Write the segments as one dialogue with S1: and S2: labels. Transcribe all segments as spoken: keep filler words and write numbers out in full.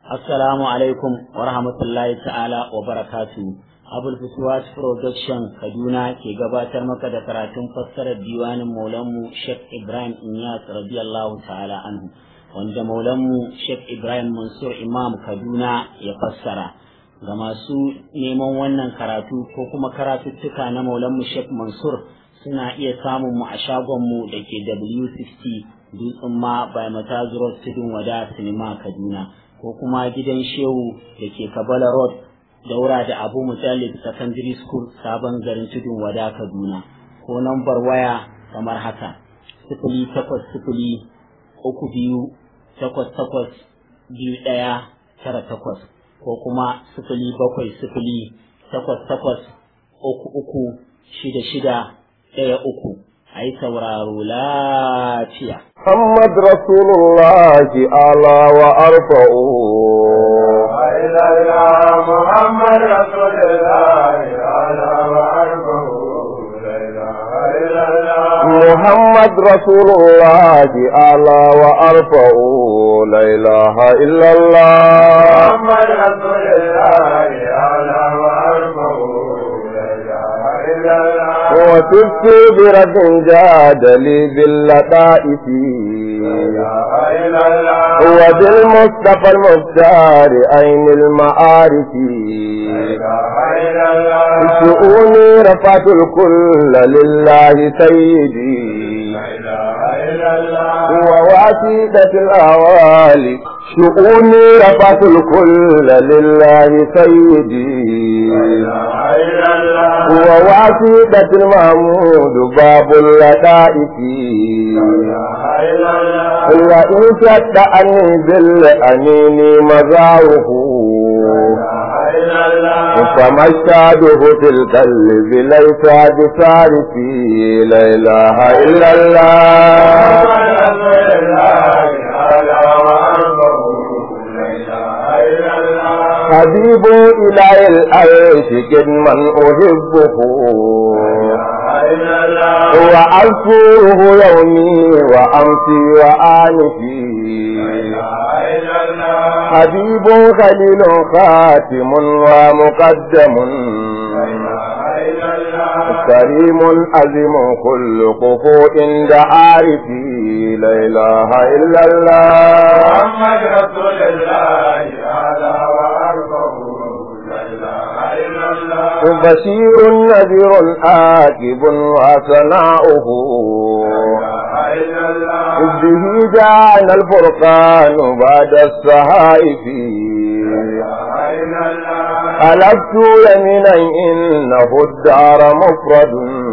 S1: Assalamu alaikum wa rahmatullahi ta'ala wa barakatu. Abul Fuswat Production Kaduna ke gabatar maka da karatun fassarar diwanin Maulanmu Sheikh Ibrahim Inyas radiyallahu ta'ala anhu, wanda Maulanmu Sheikh Ibrahim Mansur Imam Kaduna ya fassara. Ga masu neman wannan karatu ko kuma karatuttuka na Maulanmu Sheikh Mansur suna iya samun mu a shagonmu da ke W sittin Dutsen ma by Matazu Road Tudun Wada Sinima Kaduna, ko kuma gidan Shehu da ke Kabala Road daura da Abu Mutallib Secondary School Sabon Garin Tudun Wada Kaduna, ko nambar waya kamar haka sifili takwas sifili uku biyu takwas takwas biyu ɗaya tara takwas, ko kuma sifili bakwai sifili takwas takwas uku uku shida shida ɗaya uku. أي sauraro lafiya.
S2: محمد رسول الله أعلى وأرفع. محمد رسول الله أعلى وأرفع. محمد رسول الله أعلى وأرفع. لا إله إلا الله. محمد رسول الله أعلى وأرفع. لا إله إلا الله. وتبت برد جاد لي باللطائف وبالمصطفى المختار أين المعارف. شؤوني رفعت الكل لله سيدي وواسطة الأوالي. شؤوني رفعت الكل لله سيدي وواسطة المحمود باب اللطائف. وإن شد عني بالأنين مزاوه فما اشتاده في القلب ليس بصارفي. لا إله إلا الله. حبيب إلى العيش قدما أحبه وأذكره يومي وأمسي وآنفي. حبيب خليل خاتم ومقدم كريم عظيم خلقه عند عارفي. لا إله إلا الله. محمد رسول الله هذا وأرفعه. لا إله إلا الله. بشير نذير آكب وثناؤه به جاءنا الفرقان بعد الصحائف. ألفت يمينا إنه الدار مفرد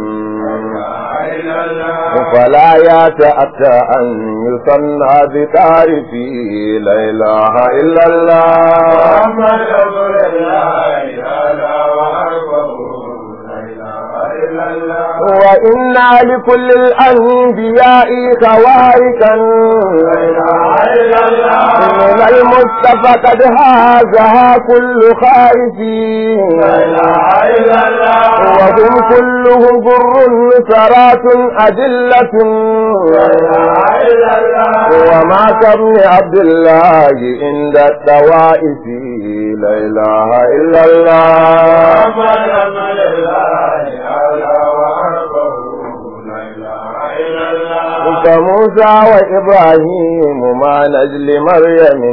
S2: فلا يتأتى أن يصنع بتعرفي. لا إله إلا الله. محمد رسول الله هذا وأرفعه. لا إله إلا الله. وإنا لكل الأنبياء خوارقا. لا إله إلا الله. من المصطفى قد هازها كل خائف. لا إله إلا الله. وهم كلهم بر سرات أدلة. لا إله إلا الله. وما كابن عبد الله عند الطوائف. لا إله إلا الله. محمد رسول الله أعلى وأرفع. لا إله إلا الله. كموسى وإبراهيم مع نجل مريم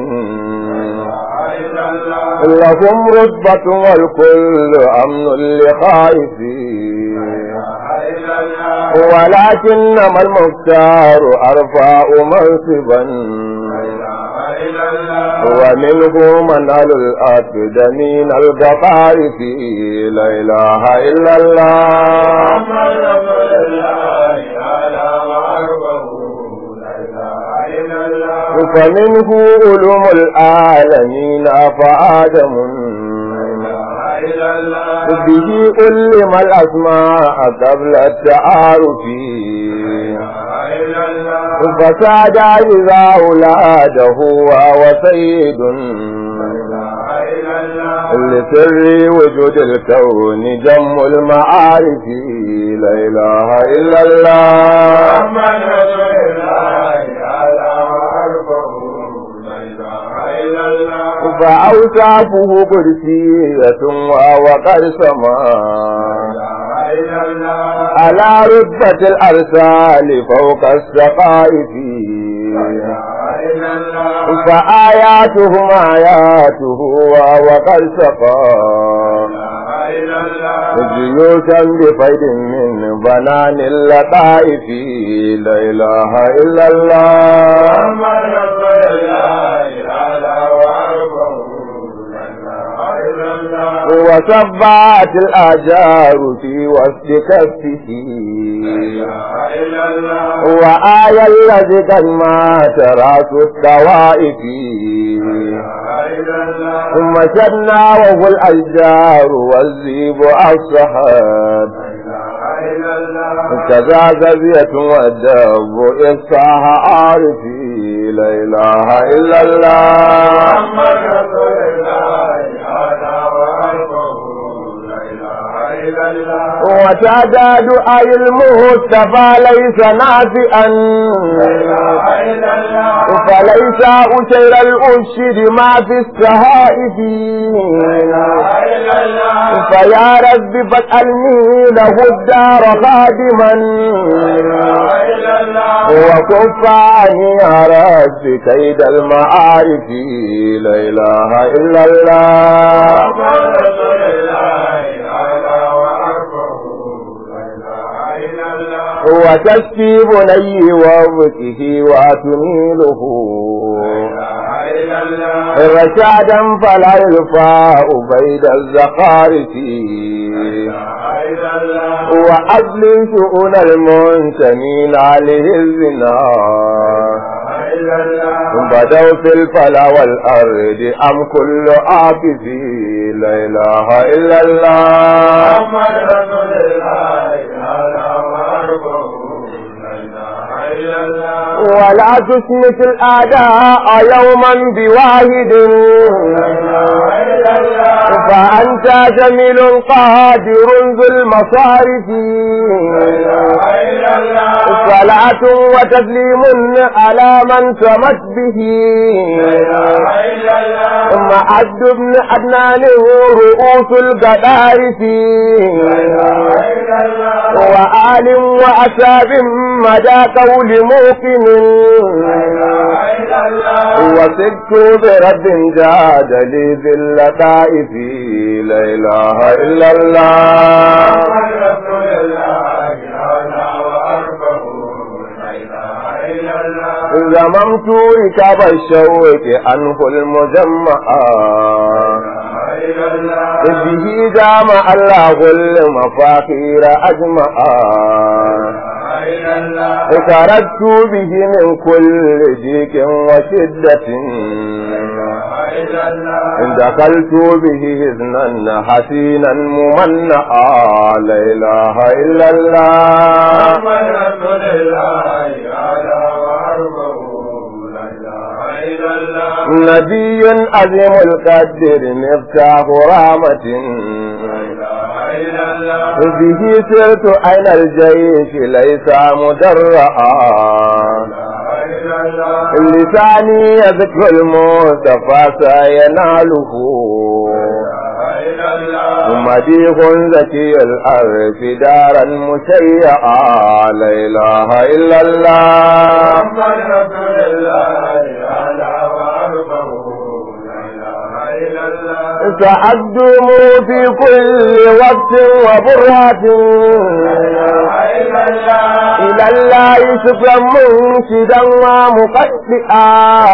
S2: لهم رتبة والكل أمن لخائفين. ولكنما المختار أرفع منصبا ومنه منال الأسد من الغفار. لا إله إلا الله. فمنه علوم العالمين فآدم به علم الأسماء قبل التعارف. فساد إذا أولاده وهو سيد لسر وجود الكون جم المعارف. لا إله إلا الله. محمد رسول الله على وأرفعه. لا إله إلا الله. فأوصافه قدسية ووقد سماء على رتبة الأرسال فوق السقائف فآياتهم آياته وقد سقى جيوشا بفيد من بنان اللطائف لا إله إلا الله وسبعت الآجار في وسط كفه وآية الذي قد مات رأس الطوائف ثم شدنا وهو الأشجار والزيب الصحاب كذا زبية والدب إصاح عارفي لا إله إلا الله وتعداد أي المصطفى ليس نافئا فليس أشير الأشر ما في السهائف فيا رب فاسألني له الدار خادما وكف عني يا رب كيد المعارف لا إله إلا الله وتسقي بني وابكه وتميله رشادا فلا يرفع بيد الزخارف وأصل شؤون المنتمين عليه الزنا بدوا في الفلا والأرض أم كل عاكف لا إله إلا الله ولا تسمت الأعداء يوما بواحد فأنت جميل قادر ذو المصارف صلاة وتسليم على من سمت به معد بن عدنان رؤوس القدارف وآل وأساب مدى قول موقن وسبت برب جاد لي ذي اللطائف لا إله إلا الله زممت ركاب الشوك عنه المجمعا به جامع الله المفاخير أجمعا خرجت به من كل ضيق وشدة دخلت به إذنا حسينا ممنعا لا إله إلا الله نبي عظيم القدر مفتاح رحمة به سرت أين الجيش ليس مدرعا لساني يذكر المصطفى سيناله مديح ذكي الأرض دارا مشيعا لا إله إلا الله تعدم في كل وقت وبرهة إلى الله شكرا منشدا ومقدئا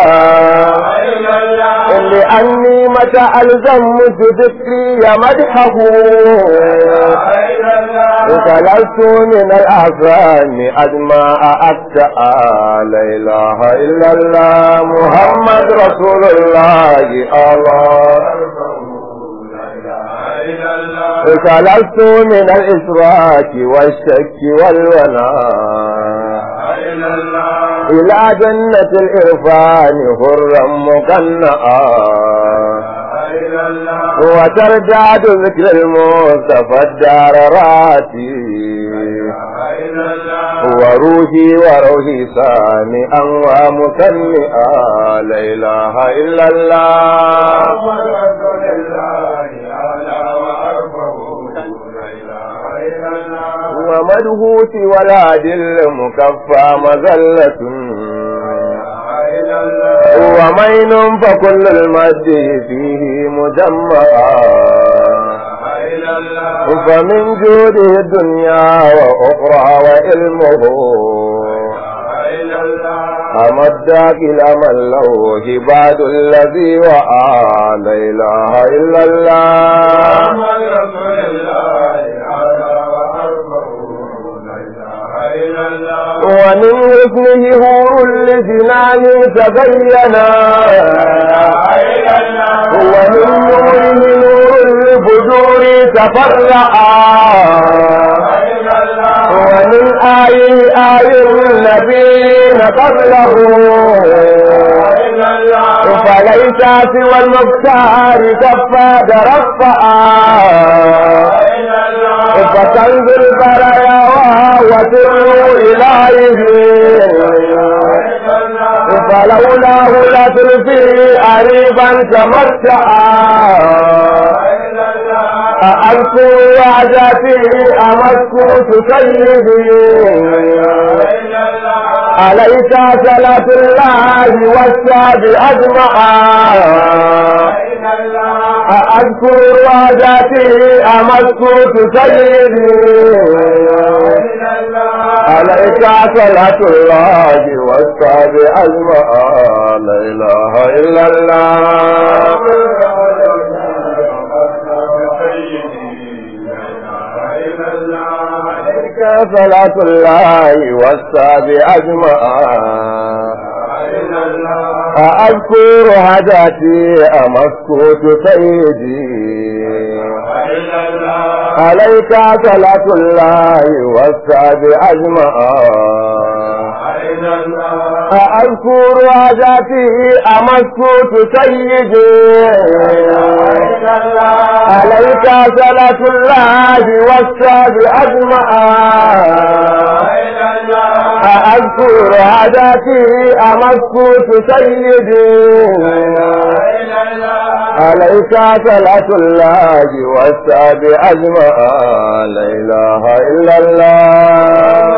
S2: لأني متى ألزمت ذكري مدحه خلصت من الأحزان أجمع أكتأ لا إله إلا الله محمد رسول الله الله خلصت من الإشراك والشك والولاء إلى جنة الإرفان هرا مقنعا وترجعد ذكر المصطفى الدار راتي وروحي وروحي سامئا ومسمئا لا إله إلا الله المدهوس والهادي المكفى مذلة ومين فكل المد فيه مجمعا فمن جوده الدنيا وأخرى وعلمه أمدك إلى من له هباد الذي وعى لا إله إلا الله ومن حسنه هور لجنان تبينا ومن نوره نور الفجور تفرعا ومن آيه آي النبيين قبله فليس سوى المختار كفى ترفعا فكنز البرايا وسر إليه فلولاه لتلفي قريبا تمتعا أذكر وعدتي أمسكوت سيدي عليك صلاة الله والسعد أجمعا أذكر وعدتي أمسكوت سيدي عليك صلاة الله والسعد أجمعا لا إله إلا الله صلاة الله والسعد أجمعا أذكر هداتي أمسكوت سيدي عليك صلاة الله والسعد أجمعا أذكر هداتي أمسكوت سيدي عليك صلاة الله والسعد أجمعا أذكر هداتي أمسكوت سيدي عليك صلاة الله والسعد أجمعا لا إله إلا الله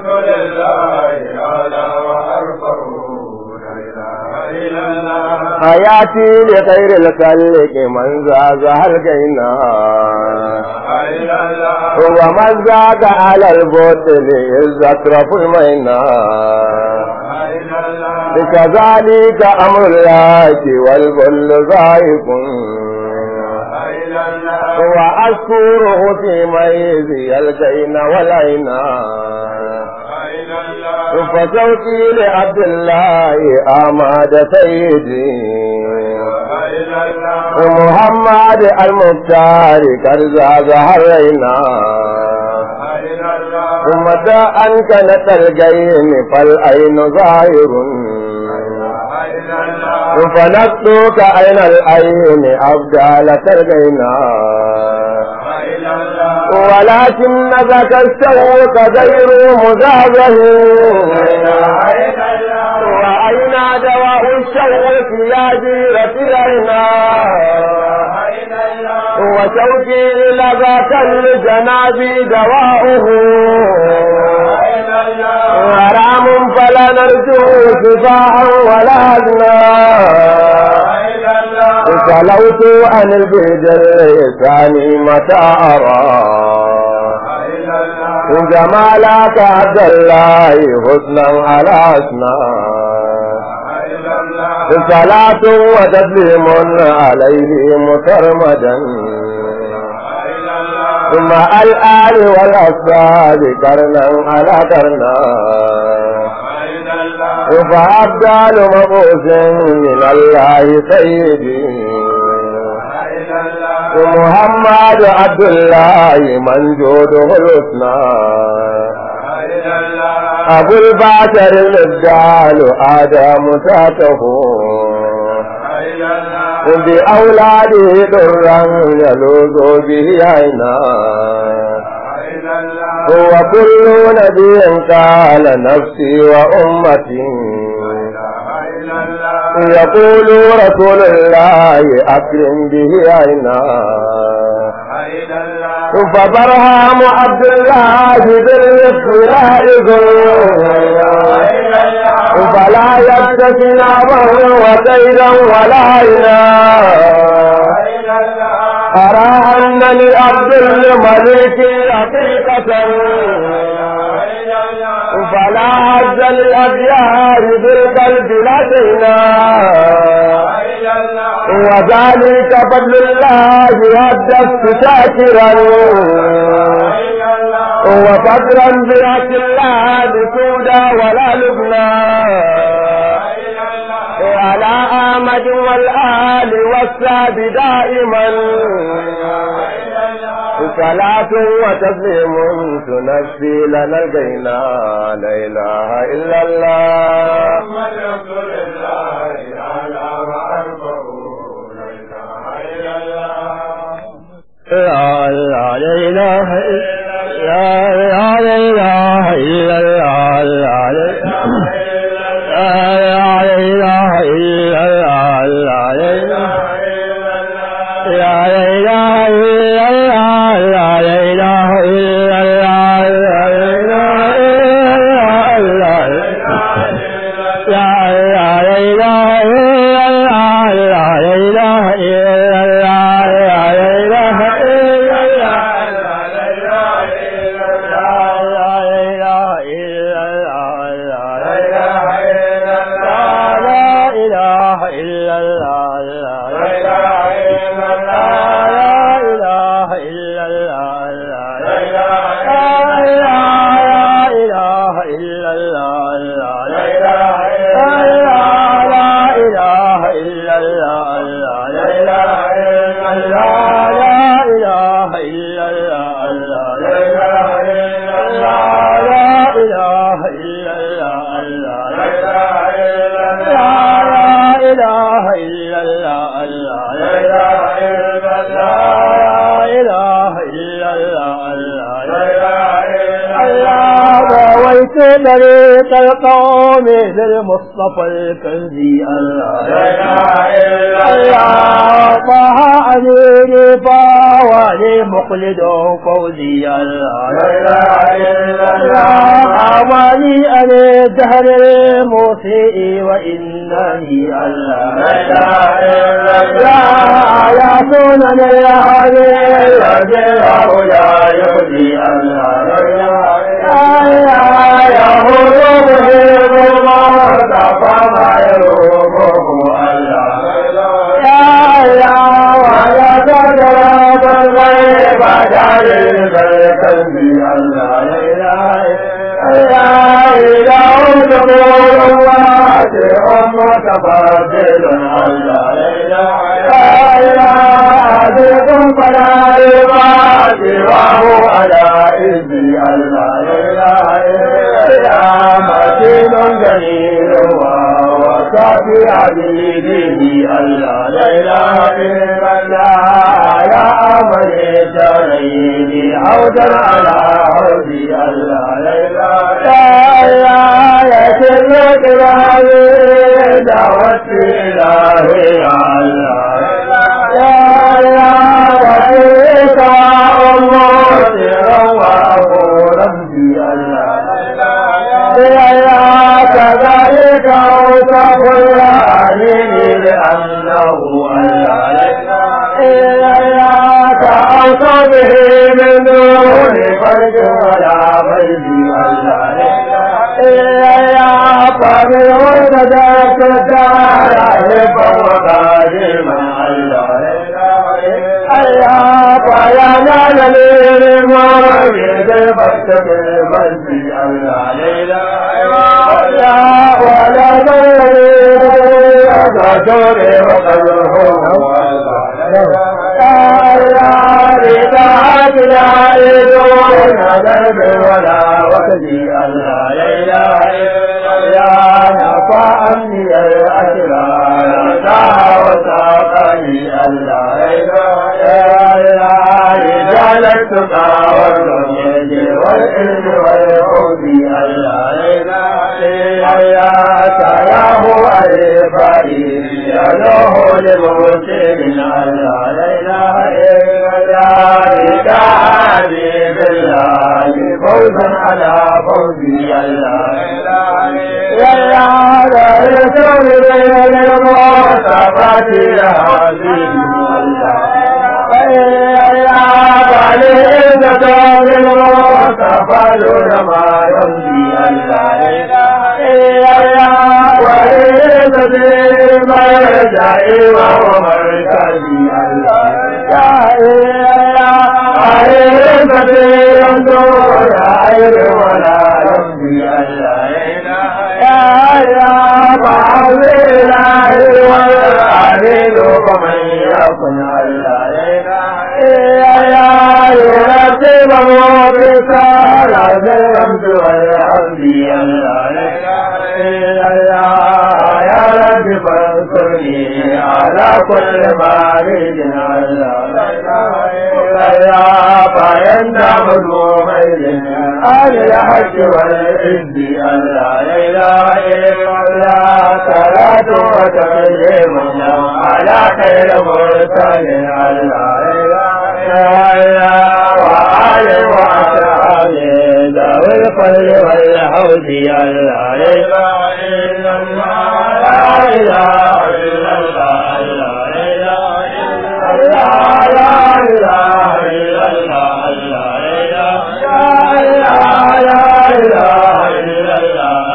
S2: حياتي لغير الخلق من زاز الجنة ومن زاد على البطل يزكرف المينا كذلك أمر الله والبل ذائق وأذكره في ميزي الجين والعينا فصوتي لعبد الله أحمد سيدي محمد المختار كرزا زهرينا متى أنكنت الجين فالعين ظاهر فنكتوك أين العين أبدال ترجينا ولكن ذاك الشوق غير مزعزه وأين دواء الشوق يا جيرة العينا وشوقي إلى ذاك الجناب دواؤه حرام فلا نرجو شفاعا ولا أذنى سلوت عن البيد اللساني متى أرى جمالك عبد الله حسنا على حسنا صلاة وتسليم عليه مترمدا ثم الآل والأصحاب كرنا على كرنا فأبدال مبعوث من الله سيدي محمد عبد الله من جوده الحسنى أبو البشر الإبدال آدم ذاته بأولاده درا يلوذ به عينا وكل نبي قال نفسي وأمتي يقول رسول الله أكرم به عينا فبرهام عبد الله بالرفق لائق فلا يبتسي نعمه وكيدا ولا إله أرى أن لعبد الملك حقيقة فلا عز للأبيار بالقلب لدينا وذلك فضل الله يهدف شاكرا وفضلا بيات الله بسودا ولا لبنا على آمد والآل والساب دائما صلاة وتسليم تنفي لنا الجينا لا إله إلا الله محمد رسول الله على وأرفعه لا إله إلا الله لا إله إلا الله لا إله إلا الله لا إله إلا الله لا إله إلا الله طريق القوم للمصطفى الكنزي الله لا إله إلا الله طه أميني فاواني مخلد فوزي الله لا إله إلا الله أماني أني دهر الموسيء وإنني الله لا إله إلا الله يا سنن الهدي الرجاء لا يهدي الله لا إله إلا الله يهود به المرتفع ما يرومه الله يا الله ولا تدرك الغيب جعلك القلب الله لا إله إلا الله تقول الله أمك فاضل الله لا إله إلا فلا يبعد وهو على إذن الله لا إله متين جليل وكافي عبيده الله لا إله إلا الله يا أمر جليل عودا على عودي الله لا إله يا سرك العزيز دعوت إلهي يا الله يا الله وفيك وأموت وأبو ربي الله يا كذلك أوصف العليم لأنه الله يا كأوصف به من دون فرج ولا بيد الله يا فمن وجدك الدار فوقادما الله يا فيا نال ما يدبت بالمجد الله يا ولا غير أجر وقدره لا يدون درب ولا وكدي الله لا إله إلا نفع عني الأسرار وساقني الله لا إله رجال التقى والرشد والعلم والهدى الله لا إله يا هو الفريد يدعو لمرسل الله لا إله إلا حبيبا ومركزي الله يا يا عين كثير دور عين ولا ربي الله يا يا بعض الله والعليل ومن يكن الله يا يا يرتب وبسال الحمد والحمد الله يا رب فانصرني على كل مارد يا فإن مظلومين على الحج والعز الله لا إله إلا الله صلاة وتسليم على خير مرسل الله لا إله وآل وأصحاب ذوي الفضل والحوض الله لا إله إلا الله لا إله إلا الله لا إله إلا الله لا إله إلا الله لا إله إلا الله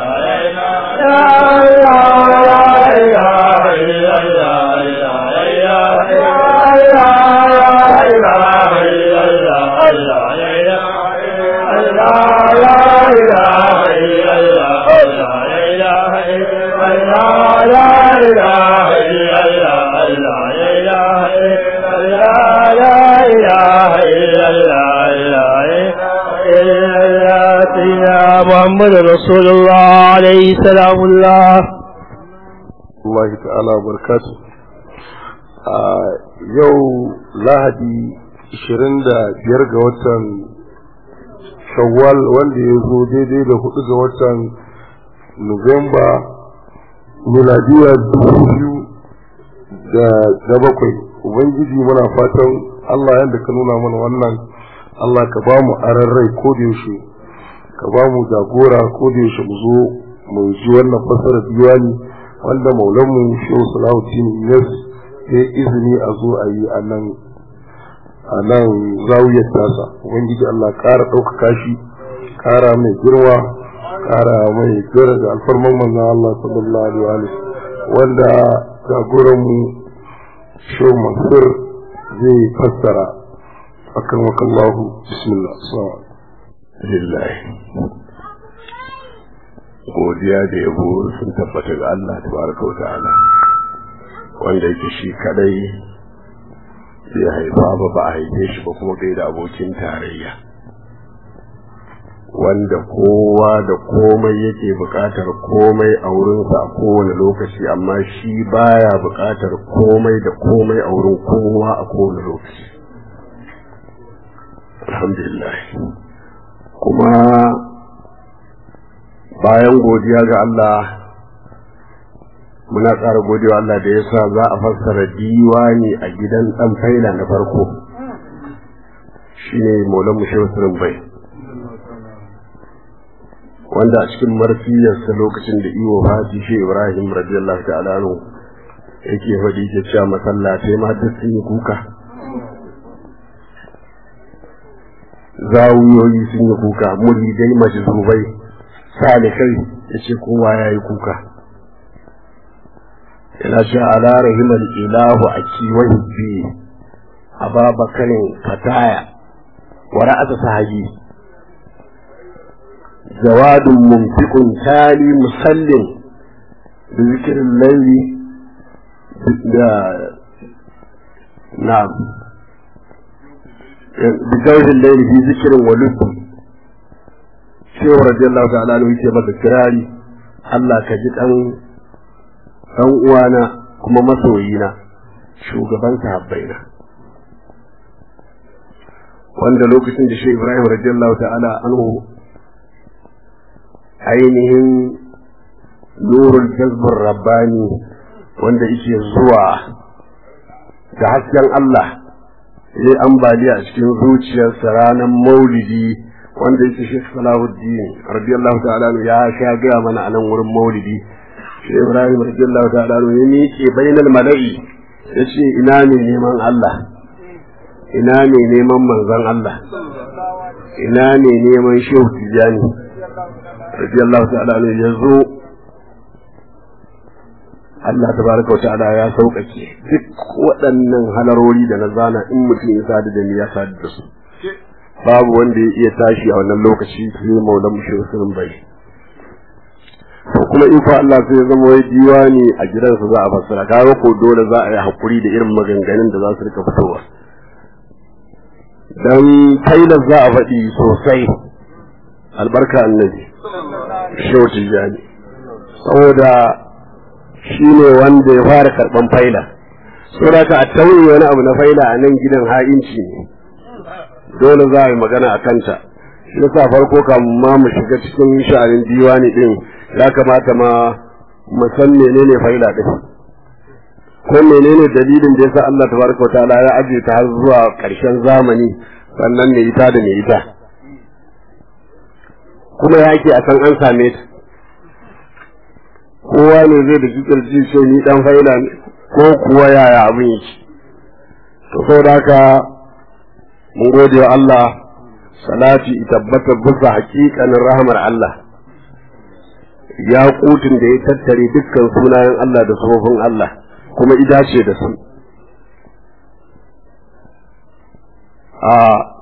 S2: محمد رسول الله عليه سلام الله
S3: الله تعالى وبركاته. yau lahadi ishirin da biyar ga watan shawwal wanda ya zo daidai da hudu ga watan nuwamba miladiya dubu biyu da bakwai. ubangiji muna fatan Allah yadda ka nuna mana wannan Allah ka ba mu aran rai ko da yaushe, ka ba mu jagora ko da yaushe mu zo mu ji wannan fasara diwani wanda maulanmu Shehu Salahuddin Inyas ya izini a zo a yi a nan a nan zawiyar tasa. ubangiji Allah ƙara ɗaukaka shi, ƙara mai girma, ƙara mai gara da alfarman manzon Allah sallallahu alaihi wa sallam, wanda jagoranmu Shehu Mansur zai fassara. akan wakallahu bismillah.
S4: lillahi godiya da yabo sun tabbata ga Allah tabaraka wa ta'ala, wanda yake shi kadai bai haifa ba ba a haife shi ba kuma bai da abokin tarayya, wanda kowa da komai yake buƙatar komai a wurinsa a kowane lokaci, amma shi baya buƙatar komai da komai a wurin kowa a kowane lokaci. alhamdulillah. kuma bayan godiya ga Allah muna ƙara godiya Allah da yasa za a fassara diwani a gidan dan faila na farko, shine Maulan Shehu Sirrin Bai, wanda a cikin marfiyarsa lokacin da iyo Haji Shehu Ibrahim radiyallahu ta'ala anhu yake faɗi ke cewa masallatai ma duk sun yi kuka, zawuyoyi sun yi kuka, muridai majzubai salihai yace kowa yayi kuka. ina ce ala rahimal ilahu aki wa hibbi ababakarin fataya wa ra'asa sahabi jawadun mumtikun tali musallin da zikirin laili da na bidawin laili fi zikirin walubu shehu radiyallahu ta'ala ne yake masa kirari, Allah ka ji dan dan uwana kuma masoyina shugaban sahabbaina, wanda lokacin da Shehu Ibrahim radiyallahu ta'ala anhu ainihin nurul jazbur rabbani wanda yake zuwa da hasken Allah ya ambaliya a cikin zuciyarsa ranar maulidi, wanda yake Sheikh Salahuddin radiyallahu ta'ala ya sha gaya mana a nan wurin maulidi. Sheikh Ibrahim radiyallahu ta'ala ya miƙe bainal mala'i yace ina ne neman Allah, ina ne neman manzon Allah, ina ne neman Shehu Tijani radiyallahu ta'ala ya zo Allah tabaraka wa ta'ala ya sauƙaƙe duk waɗannan halarori da na zana in mutum ya sadu da ni ya sadu da su babu wanda ya iya tashi a wannan lokaci sai maulan mushrikin bai to kuma in fa Allah sai ya zama wai diwani a gidansa za a fassara kaga ko dole za a yi hakuri da irin maganganun da za su rika fitowa dan tailar za a faɗi sosai albarka annabi shehu tijani saboda shi ne wanda ya fara karɓan faila saboda ka a tauye wani abu na faila a nan gidan ha'inci ne dole za a yi magana a kanta shi yasa farko kamun ma mu shiga cikin sha'anin diwani din ya kamata ma mu san menene faila din ko menene dalilin da yasa Allah tabaraka wa ta'ala ya ajiye ta har zuwa ƙarshen zamani sannan ne ita da ne ita kuma ya ake a san an same ta kowa ne zai da kirji ce ni dan faila ne ko kuwa yaya abin yake to saboda haka mun gode wa Allah salati tabbata bisa haƙiƙanin rahmar Allah ya kutun da ya tattare dukkan sunayen Allah da sufofin Allah kuma idace da su a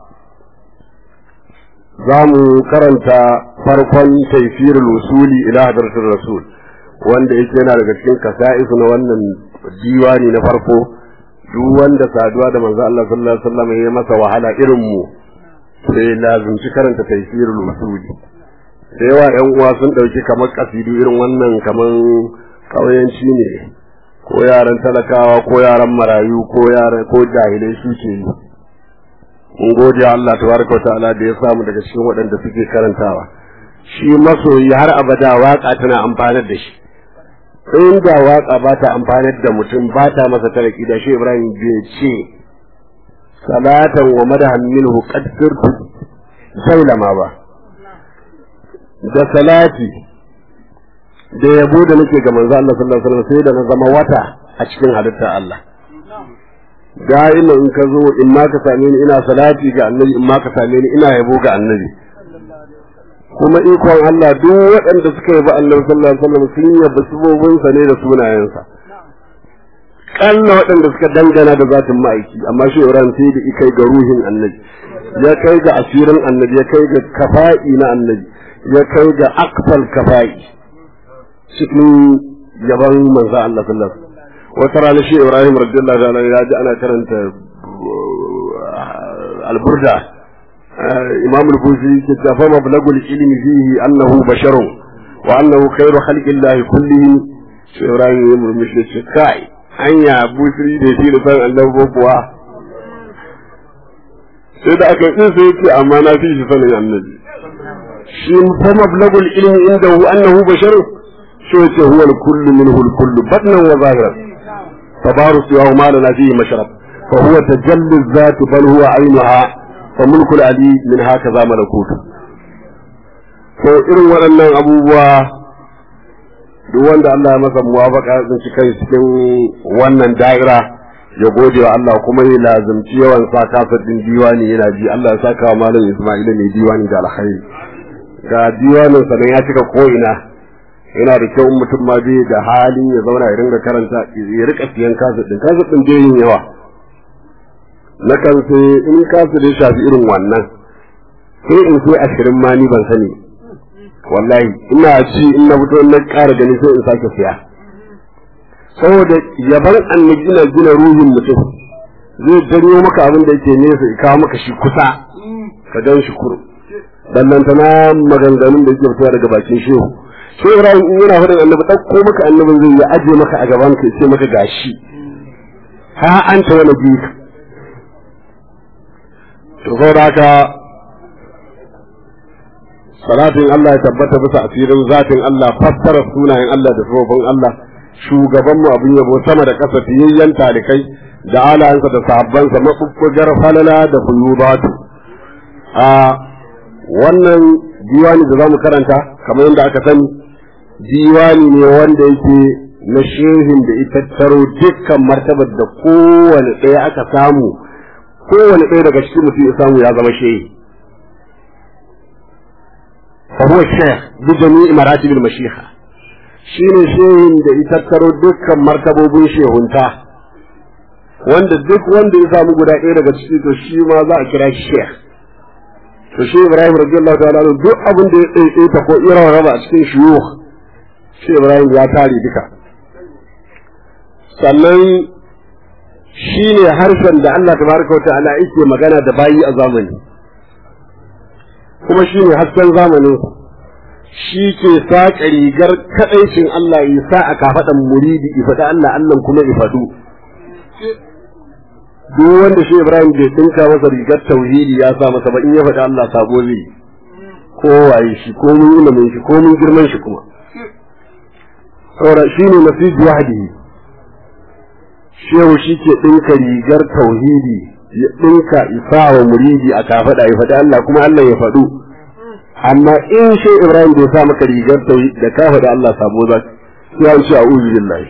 S4: za mu karanta farkon taifirul usuli ila hadratir rasul wanda yake yana daga cikin kasa'isu na wannan diwani na farko duk wanda saduwa da manzo Allah sallallahu alaihi wasallam ya masa wahala irin mu sai lazimci karanta taifirul usuli da yawa ƴan uwa sun dauki kamar kasidu irin wannan kaman kauyanci ne ko yaran talakawa ko yaran marayu ko yaran ko jahilai su ce mun gode Allah tabaraka ta'ala da ya samu daga cikin waɗanda suke karantawa shi masoyi har abada waka tana amfanar da shi in da waka ba ta amfanar da mutum ba ta masa taraki da shi Ibrahim bai ce salatan wa madahan minhu qad sirtu saulama ba da salati da yabo da nake ga manzo Allah sallallahu alaihi wasallam sai da na zama wata a cikin halitta Allah da'ima in ka zo in ma ka same ni ina salati ga annabi in ma ka same ni ina yabo ga annabi kuma ikon Allah duk waɗanda suka yabi annabi sallallahu alaihi wasallam sun yabi subobinsa ne da sunayensa kalla waɗanda suka dangana da zatin ma'aiki amma shi ran sai da kai ga ruhin annabi ya kai ga asirin annabi ya kai ga kafa'i na annabi ya kai ga aqsal kafa'i cikin yaban manzo Allah sallallahu alaihi wasallam wata rana shi Ibrahim radiyallahu anhu ya ji ana karanta al-burda imam al-buzi ke tafa mablagul ilmi fihi annahu basharun wa annahu khairu khalqillah kullihim shi Ibrahim ya murmushi ce kai anya busiri da shi da san Allah kuwa sai da aka yi sai ce amma na fi shi sanin annabi shi fa mablagul ilmi indahu annahu basharun shi ce huwa al-kullu minhu al-kullu batnan wa zahiran تبارك وهو ما لنا فيه مشرب فهو تجلي الذات بل هو عينها فملك العلي من هكذا ملكوت to irin waɗannan abubuwa duk wanda Allah ya masa muwafaka zai ci kai cikin wannan da'ira ya gode wa Allah kuma ya lazimci yawan sa kasadin diwani yana ji Allah ya saka wa malam Isma'il ne diwani da alkhairi ga diwanin sa ya cika ko ina yana da kyau mutum ma bai da halin ya zauna ya ringa karanta ya rika siyan kaset din kaset din bai yin yawa na kan sai in kaset ya shafi irin wannan sai in sai ashirin ma ni ban sani wallahi ina ci in na fito na ƙara gani sai in sake siya saboda yaban annabi na gina ruhin mutum zai janyo maka abin da yake nesa ya kawo maka shi kusa ka gan shi kuro ballantana maganganun da yake fitowa daga bakin shehu sai Ibrahim in yana faɗin annabi ɗauko maka annabin zai ya aje maka a gaban ka sai maka gashi ha an ta wani biyu to saboda haka salatin Allah ya tabbata bisa asirin zatin Allah fassara sunayen Allah da sabobin Allah shugaban mu abin yabo sama da ƙasa fiyayyen talikai da alayansa da sahabbansa mabubbugar falala da buyubatu a wannan diwani da zamu karanta kamar yadda aka sani diwani ne wanda yake na shehin da ita taro dukkan martabar da kowane ɗaya aka samu kowane ɗaya daga cikin mutum ya samu ya zama shehi fa huwa shaykh bi jami'i maratib al-mashiha shine shehin da ita karo dukkan martabobin shehunta wanda duk wanda ya samu guda ɗaya daga ciki to shi ma za a kira shi sheikh to shi Ibrahim radiyallahu ta'ala duk abin da ya tsaye ta ko irin raba a cikin shuyukh shi Ibrahim ya tare duka sannan shine harshen da Allah tabaraka wa ta'ala yake magana da bayi a zamani kuma shine hasken zamanin shi ke saƙa rigar kaɗaicin Allah ya sa a kafaɗan muridi ifada Allah Allah kuma ifadu duk wanda shi Ibrahim bai dinka masa rigar tauhidi ya sa masa ba in ya faɗi Allah sabo zai ko waye shi ko mun ilimin shi ko mun girman shi kuma saboda shine masjid wahdi shehu shi ke dinka rigar tauhidi ya dinka isawa muridi a kafaɗa ya faɗi Allah kuma Allah ya faɗu amma in shi Ibrahim bai sa maka rigar tauhidi da ka faɗi Allah sabo za sai an ce a'udhu billahi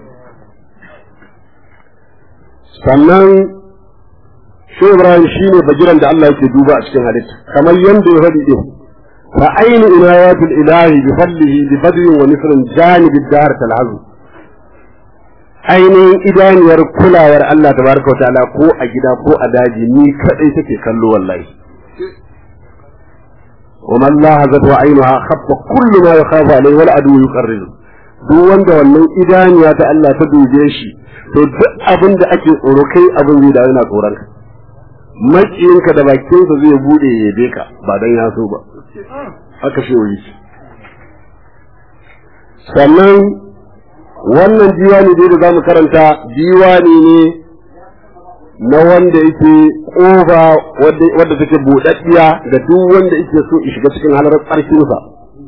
S4: sannan shi Ibrahim shine bagiran da Allah yake duba a cikin halitta kamar yanda ya faɗi din fa aynu inayatul ilahi bi fadlihi bi badrin wa nisrin janib ad-dar talhazu ainihin idaniyar kulawar Allah tabaraka wa ta'ala ko a gida ko a daji ni kadai take kallo wallahi wa man lahazat wa aynuha khaffa kullu ma yakhafu alayhi wal adu yuqarrir duk wanda wannan idaniya ta Allah ta dube shi to duk abin da ake tsoro kai abin zai dawo yana tsoron ka makiyinka da bakinsa zai bude ya yabe ka ba dan ya so ba haka shi wuri sannan wannan diwani dai da zamu karanta diwani ne na wanda yake kofa wadda take budaddiya da duk wanda yake so ya shiga cikin halarar tsarkinsa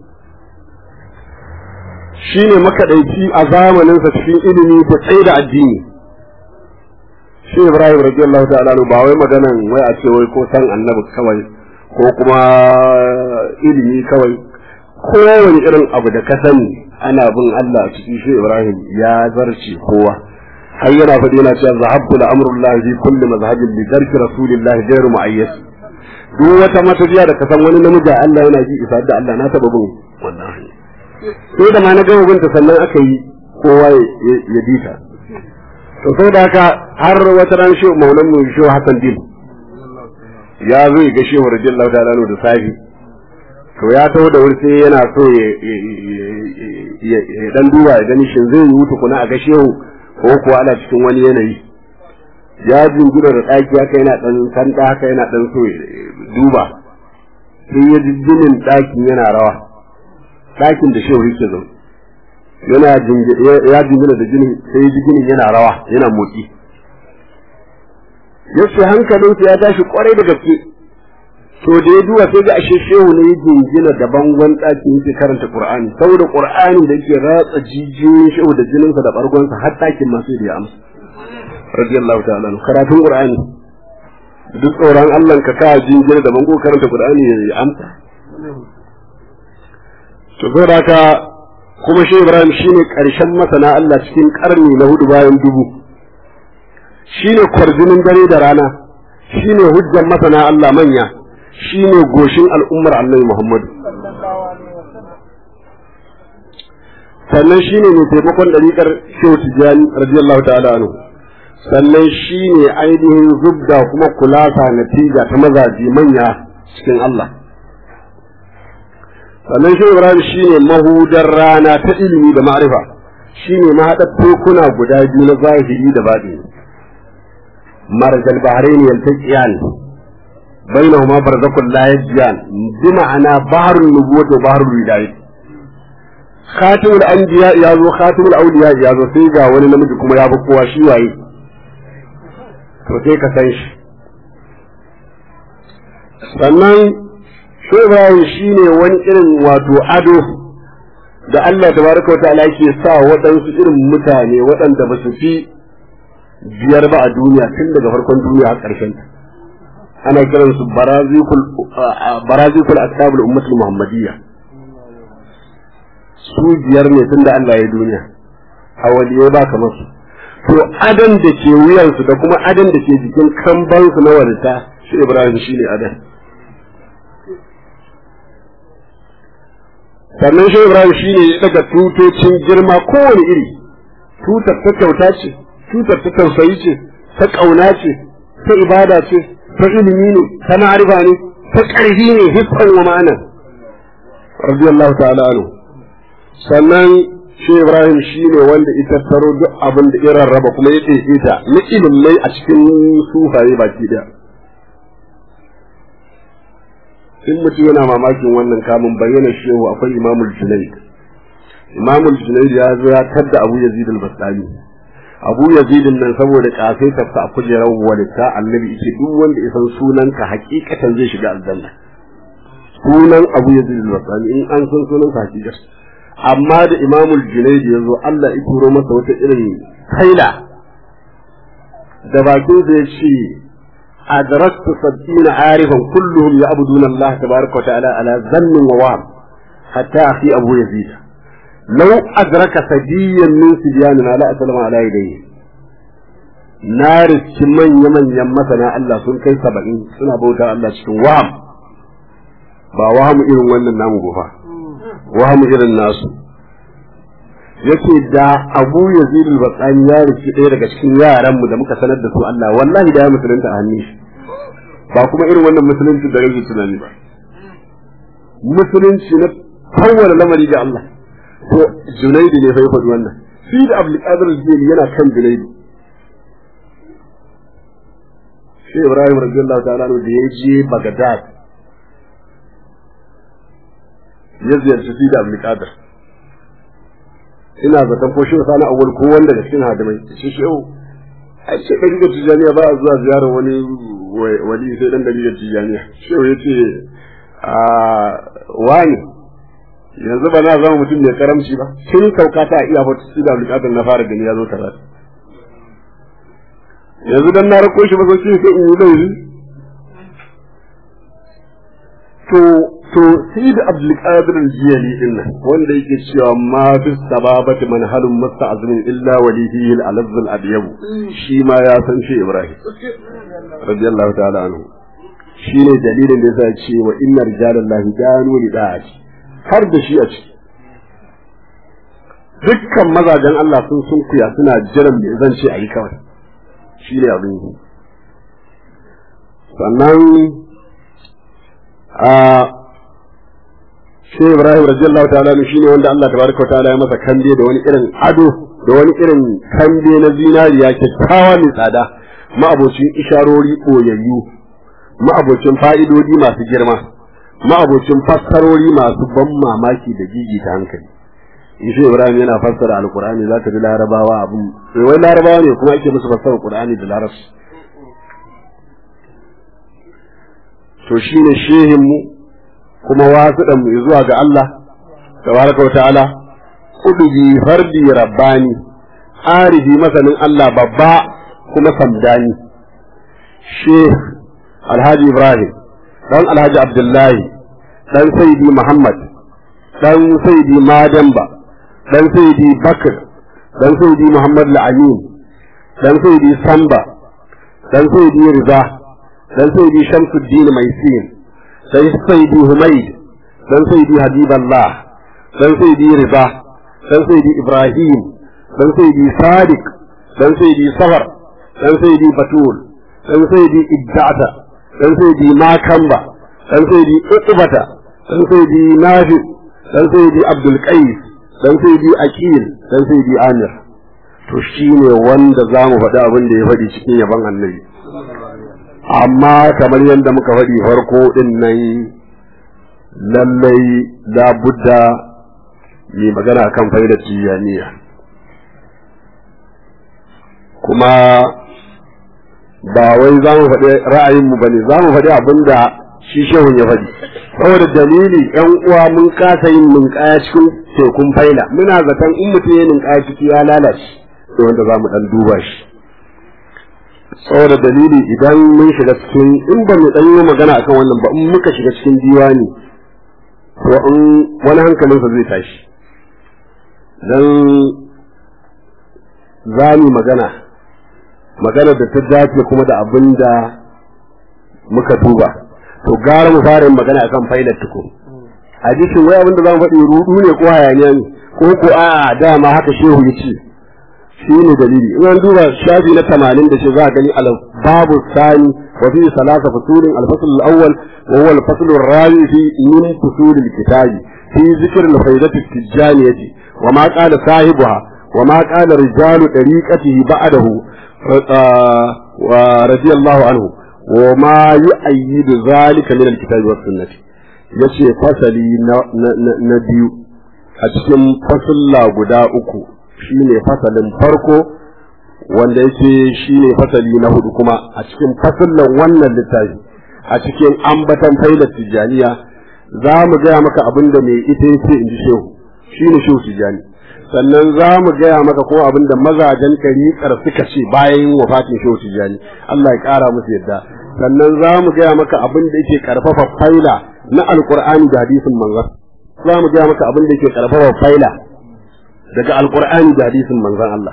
S4: shine makadaici a zamaninsa cikin ilimi da tsaye da addini shi Ibrahim radiyallahu ta'ala ba wai maganan wai a ce wai ko san annabi kawai ko kuma ilimi kawai kowane irin abu da ka sani ana bin Allah a cikin shi Ibrahim ya zarce kowa har yana faɗi yana cewa zahabtu la amrullahi fi kulli mazhabin li darki rasulillahi ghayru mu'ayyas duk wata matafiya da ka san wani namiji Allah yana ji isa da Allah na taba bin wannan sai da ma na gama binta sannan aka yi kowa ya dita to sai da haka har wata ran shi maulan mu shi Hassan Din ya zo ya ga shi radiyallahu ta'ala da safi to ya taho da wuri sai yana so ya dan duba ya gani shin zai yi tukuna a ga shehu ko kuwa ana cikin wani yanayi ya jingina da daki haka yana dan sanda haka yana dan so duba sai ya jinginin dakin yana rawa dakin da shehu yake zo yana ya jingina da jinin sai ya jinginin yana rawa yana motsi yace hankalinsa ya tashi kwarai da gaske to da ya duwa sai ga ashe shehu ne ya jingina da bangon ɗakin yake karanta Qur'ani saboda Qur'ani da yake ratsa jijiyoyin shehu da jininsa da bargonsa har ɗakin ma sai da ya amsa radiyallahu ta'ala karatun Qur'ani duk tsoron Allah ka ka jingina da bango karanta Qur'ani ya amsa to saboda haka kuma shi Ibrahim shine karshen masana Allah cikin karni na hudu bayan dubu shine kwarjinin dare da rana shine hujjar masana Allah manya shine goshin al'ummar Annabi Muhammad sannan shine mai taimakon dariƙar Shehu Tijani radiyallahu ta'ala anhu sannan shine ainihin zubda kuma kulasa natija ta mazaji manya cikin Allah sannan Shehu Ibrahim shine mahudar rana ta ilimi da ma'rifa shine mahaɗar tekuna guda biyu na zahiri da baɗini marjal bahrain yaltaqiyan bainahuma barzakhun la yajyan bi ma'ana bahrun nubuwwati wa bahrul hidayah khatimul anbiya ya zo khatimul awliya ya zo sai ga wani namiji kuma ya bi kowa shi waye to sai ka san shi sannan Ibrahim shine wani irin wato ado da Allah tabaraka wa ta'ala yake sa waɗansu irin mutane waɗanda ba su fi biyar ba a duniya tun daga farkon duniya har ƙarshen ta ana kiran su barazikul barazikul ashabul ummatul muhammadiyya su biyar ne tun da Allah ya duniya awaliye ba kamar su to adan da ke wuyansu da kuma adan da ke jikin kamban su na walita shi Ibrahim shine adan sannan shi Ibrahim shine ya daga tutocin girma kowane iri, tutar ta kyauta ce, tutar ta tausayi ce, ta ƙauna ce, ta ibada ce, ta ilimi ne, ta ma'arifa ne, ta ƙarfi ne, hissan wa ma'ana radiyallahu ta'ala anhu. Sannan shi Ibrahim shine wanda ya tattaro duk abin da ya rarraba kuma ya ɗaiɗe ta na ilimai a cikin sufaye baki ɗaya. In mutum yana mamakin wannan kamun bayyana shehu akwai Imamul Junayd. Imamul Junayd ya zo ya tadda Abu Yazid al-Bastami. Abu Yazid nan saboda kafaitarsa a kujerar walita annabi yace duk wanda ya san sunanka hakikatan zai shiga aljanna. Sunan Abu Yazid al-Bastami in an san sunanka hakikatan. Amma da Imamul Junayd ya zo Allah ya turo masa wata irin kaila da bakin da ya ce أدركت سبعين عارفا كلهم يعبدون الله تبارك وتعالى على ذن ووهم حتى أخي أبو يزيد لو أدرك سجيا من سجياننا لا أسلم على يديه نار من يمن يمتنا الله سن كي سبعين سنة بوتا الله شكو وهم با وهم إذن ونن نامو بفا وهم إذن الناس yake da Abu Yazid al-Bastami ya rike ɗaya daga cikin yaran mu da muka sanar da su Allah wallahi da ya musulunta a hannun shi ba kuma irin wannan musulunci da rage tunani ba musulunci na tawwala lamari ga Allah to Junayd ne fa ya faɗi wannan shi da Abdul Qadir al-Jilani yana kan Junayd shi Ibrahim radiyallahu ta'ala da ya je Baghdad ya ziyarci shi da Abdul Qadir ina zaton ko shi sana awwal ko wanda da cikin hadimai shi shi yau ai ce dan da tijaniya ba zuwa ziyarar wani wali sai dan da tijaniya shi yau yace a wani yanzu ba na zama mutum mai karamci ba kin sauka ta iya fata shi da bukatun na fara gani ya zo tare yanzu dan na rako shi ba sai sai in yi laifi to to sai da Abdul Qadir al-Jilani din nan wanda yake cewa ma fi sababati man halum musta'zimin illa walihi al-alazz al-abyab shi ma ya san shi Ibrahim radiyallahu ta'ala anhu shine dalilin da yasa ce wa inna rijalallahi kanu li da'ati har da shi a ciki dukkan mazajen Allah sun sun kuya suna jiran me zan ce ayi kawai shine abin sannan a shi Ibrahim radiyallahu ta'ala ne shine wanda Allah tabaraka wa ta'ala ya masa kande da wani irin ado da wani irin kande na zinariya kyakkyawa mai tsada ma'abocin isharori koyayyu ma'abocin fa'idodi masu girma ma'abocin fassarori masu ban mamaki da gigi ta hankali shi Ibrahim yana fassara alqur'ani zaka ji larabawa abun sai wai larabawa ne kuma ake musu fassara alqur'ani da larabci to shine shehin mu kuma wasuɗan mu zuwa ga Allah tabaraka wa ta'ala kudubi fardi rabbani arifi masanin Allah babba kuma samdani Sheikh Alhaji Ibrahim dan Alhaji Abdullahi dan Sayyidi Muhammad dan Sayyidi Madamba dan Sayyidi Bakr dan Sayyidi Muhammad Al-Amin dan Sayyidi Samba dan Sayyidi Riza dan Sayyidi Shamsuddin Maisin dan Sayyidi Humayd dan Sayyidi Habiballah dan Sayyidi Riza dan Sayyidi Ibrahim dan Sayyidi Sadiq dan Sayyidi Safar dan Sayyidi Batul dan Sayyidi Ibda'ata dan Sayyidi Makamba dan Sayyidi Utbata dan Sayyidi Nafi dan Sayyidi Abdul Qais dan Sayyidi Aqil dan Sayyidi Amir to shine wanda zamu faɗi abin da ya faɗi cikin yaban Annabi amma kamar yadda muka faɗi farko din nan lallai labudda mai magana kan faidar tijaniya kuma ba wai za mu faɗi ra'ayinmu ba ne za mu faɗi abin da shi shehun ya faɗi saboda dalili ƴan uwa mun kasa yin ninkaya cikin tekun faila muna zaton in mutum ya ninkaya ciki ya lalace sai wanda za mu ɗan duba shi saboda dalili idan mun shiga cikin in ba mu ɗan yi magana akan wannan ba in muka shiga cikin diwani to in wani hankalinsa zai tashi dan za mu magana magana da ta dace kuma da abin da muka duba to gara mu fara magana akan failar tuku hadisin wai abin da zamu faɗi rudu ne ko hayaniya ne ko ko a dama haka shehu yace shi ne dalili in an duba shafi na tamanin da shi za a gani al babu sani wa fi salasa fusulin al fasl al awwal wa huwa al fasl al rabi fi min fusul al kitab fi zikr al faidat al tijaniyati wa ma qala sahibuha wa ma qala rijalu tariqatihi ba'dahu wa radiyallahu anhu wa ma yu'ayyidu zalika min al kitab was sunnah yace fasali na na biyu a cikin fasalla guda uku shine fasalin farko wanda yake shine fasali na hudu kuma a cikin fasallan wannan littafi a cikin ambatan failar tijaniya za mu gaya maka abinda mai ita yake inji shehu shine shehu tijani sannan za mu gaya maka ko abinda mazajen ɗariƙar suka ce bayan wafatin shehu tijani Allah ya ƙara musu yadda sannan za mu gaya maka abinda yake karfafa faila na alqur'ani da hadisin manzon za mu gaya maka abinda yake karfafa faila daga alqur'ani da hadisin manzon Allah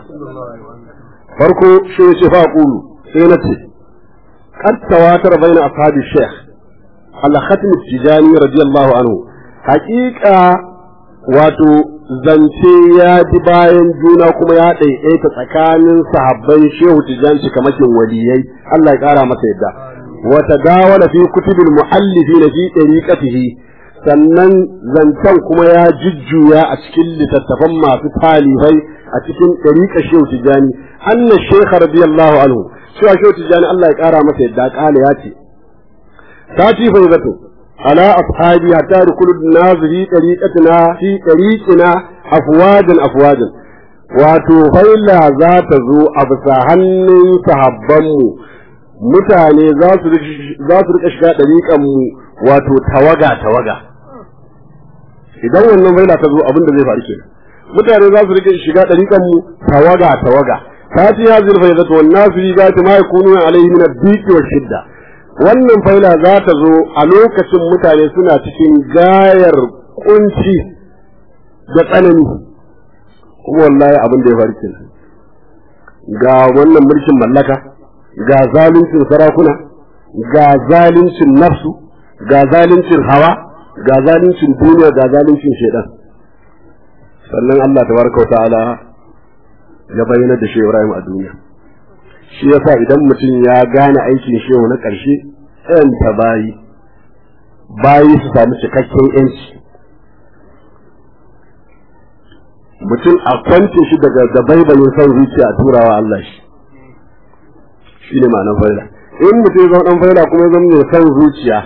S4: farko shi ya ce fa qulu sai na ce qad tawatar baina ashabi shaykh al-khatim at-tijani radiyallahu anhu haqiqa wato zance ya ji bayan juna kuma ya daidaita tsakanin sahabban shehu tijani kamakin waliyai Allah ya kara masa yadda wa tadawala fi kutubil muallifin fi tariqatihi sannan zancen kuma ya jujjuya a cikin littattafan masu talifai a cikin ɗariƙa shehu tijani anna shekha radiyallahu anhu cewa shehu tijani Allah ya ƙara masa yadda ƙala ya ce ta ci faizatu ala ashabi hatta rukulu naziri ɗariƙatina fi ɗariƙina afwajan afwajan wato faila za ta zo a bisa hannun sahabbanmu mutane za su rika shiga ɗariƙanmu wato tawaga tawaga idan wannan faila ta zo abin da zai faru kenan mutane za su rike shiga dariƙan mu tawaga tawaga fati hazil faizatu wan nasiri za ta mai kunu alaihi min ad-diqi wa shidda wannan faila za ta zo a lokacin mutane suna cikin gayar kunci da tsanani kuma wallahi abin da ya faru kenan ga wannan mulkin mallaka ga zaluncin sarakuna ga zaluncin nafsu ga zaluncin hawa ga zalincin duniya ga zalincin shedan sannan Allah tabaraka wa ta'ala ya bayyana da Shehu Ibrahim a duniya shi yasa idan mutum ya gane aikin shehu na ƙarshe ɗan ta bayi bayi su samu cikakken yanci mutum a kwance shi daga dabaibayin son zuciya a turawa Allah shi shi ne ma'anar faida in mutum ya zama ɗan faida kuma ya zama mai son zuciya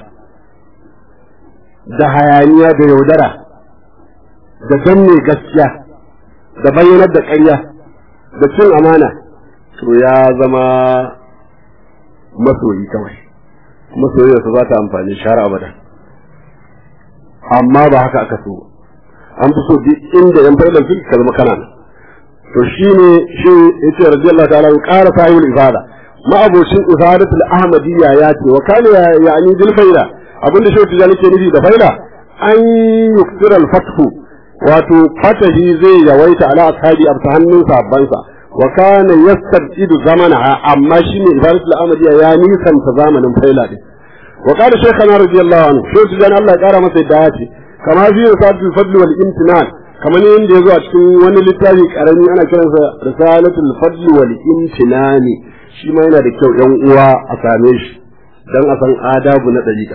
S4: da hayaniya da yaudara da danne gaskiya da bayyanar da ƙarya da cin amana to ya zama masoyi kawai masoyiyarsa za ta amfani shara abada amma ba haka aka so an fi so duk inda yan fa'ilan su ka zama kana to shine shi yace radiyallahu ta'ala ya ƙara sahibul ibada ma'abocin ifadatul ahmadiyya ya ce wa kana ya'ni bil faida abinda shi tijani ke nufi da faida an yuktira al-fathu wato fatahi zai yawaita ala ashabi a hannun sabbansa wa kana yastabidu zamanaha amma shine ibadatul ahmadiyya ya nisanta zamanin faila din wa qala shaykhana radiyallahu anhu shi tijani Allah ya kara masa yadda ya ce kama fi risalatul fadl wal imtinan kamar yadda yazo a cikin wani littafi karami ana kiransa risalatul fadl wal imtinan shi ma yana da kyau yan uwa a same shi dan a san adabu na dariqa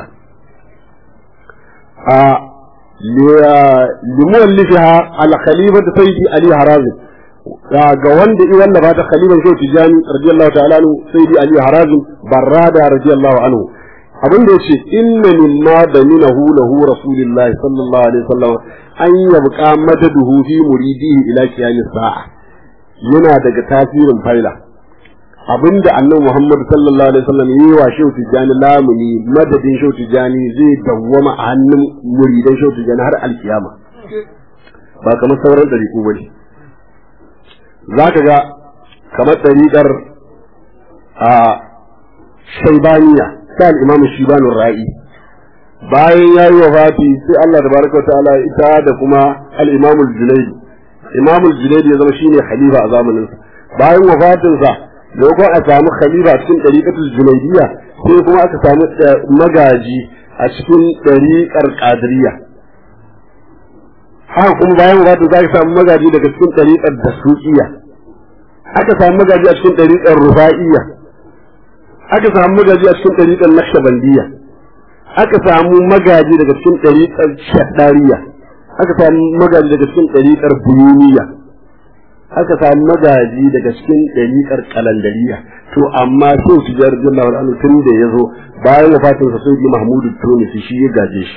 S4: a limuwallifiha al-khalifatu sayyidi ali harazim ga wanda i wanda ba ta khalifan shehu tijani radiyallahu ta'ala anhu sayyidi ali harazim barrada radiyallahu anhu abin da yace inna mimma daminahu lahu rasulullah sallallahu alaihi wasallam an yabqa madaduhu fi muridihi ila qiyamis sa'a yana daga tasirin faila abinda annabi Muhammad sallallahu alaihi wasallam yi wa shehu tijani lamuni madadin shehu tijani zai dawwama a hannun muridan shehu tijani har alkiyama ba kamar sauran dariku bane zaka ga kamar dariƙar a shaybaniya ta al-imam shibanu ra'i bayan yayi wafati sai Allah tabaraka wa ta'ala ita da kuma al-imam al-junayd imam al-junayd ya zama shine khalifa a zamanin sa bayan wafatinsa lokacin a samu khalifa cikin dariqatul junaydiyya sai kuma aka samu magaji a cikin dariqar qadiriyya haka kuma bayan wato za ka samu magaji daga cikin ɗariƙar dasuƙiya, aka samu magaji a cikin ɗariƙar rufa'iyya, aka samu magaji a cikin ɗariƙar naqshbandiyya, aka samu magaji daga cikin ɗariƙar shaddariya, aka samu magaji daga cikin ɗariƙar buyuniya, aka samu magaji daga cikin ɗariƙar kalandariya. To amma sai su jar jalla wal alu tun da yazo bayan wafatin sa sai Mahmudu Tunisi shi ya gaje shi.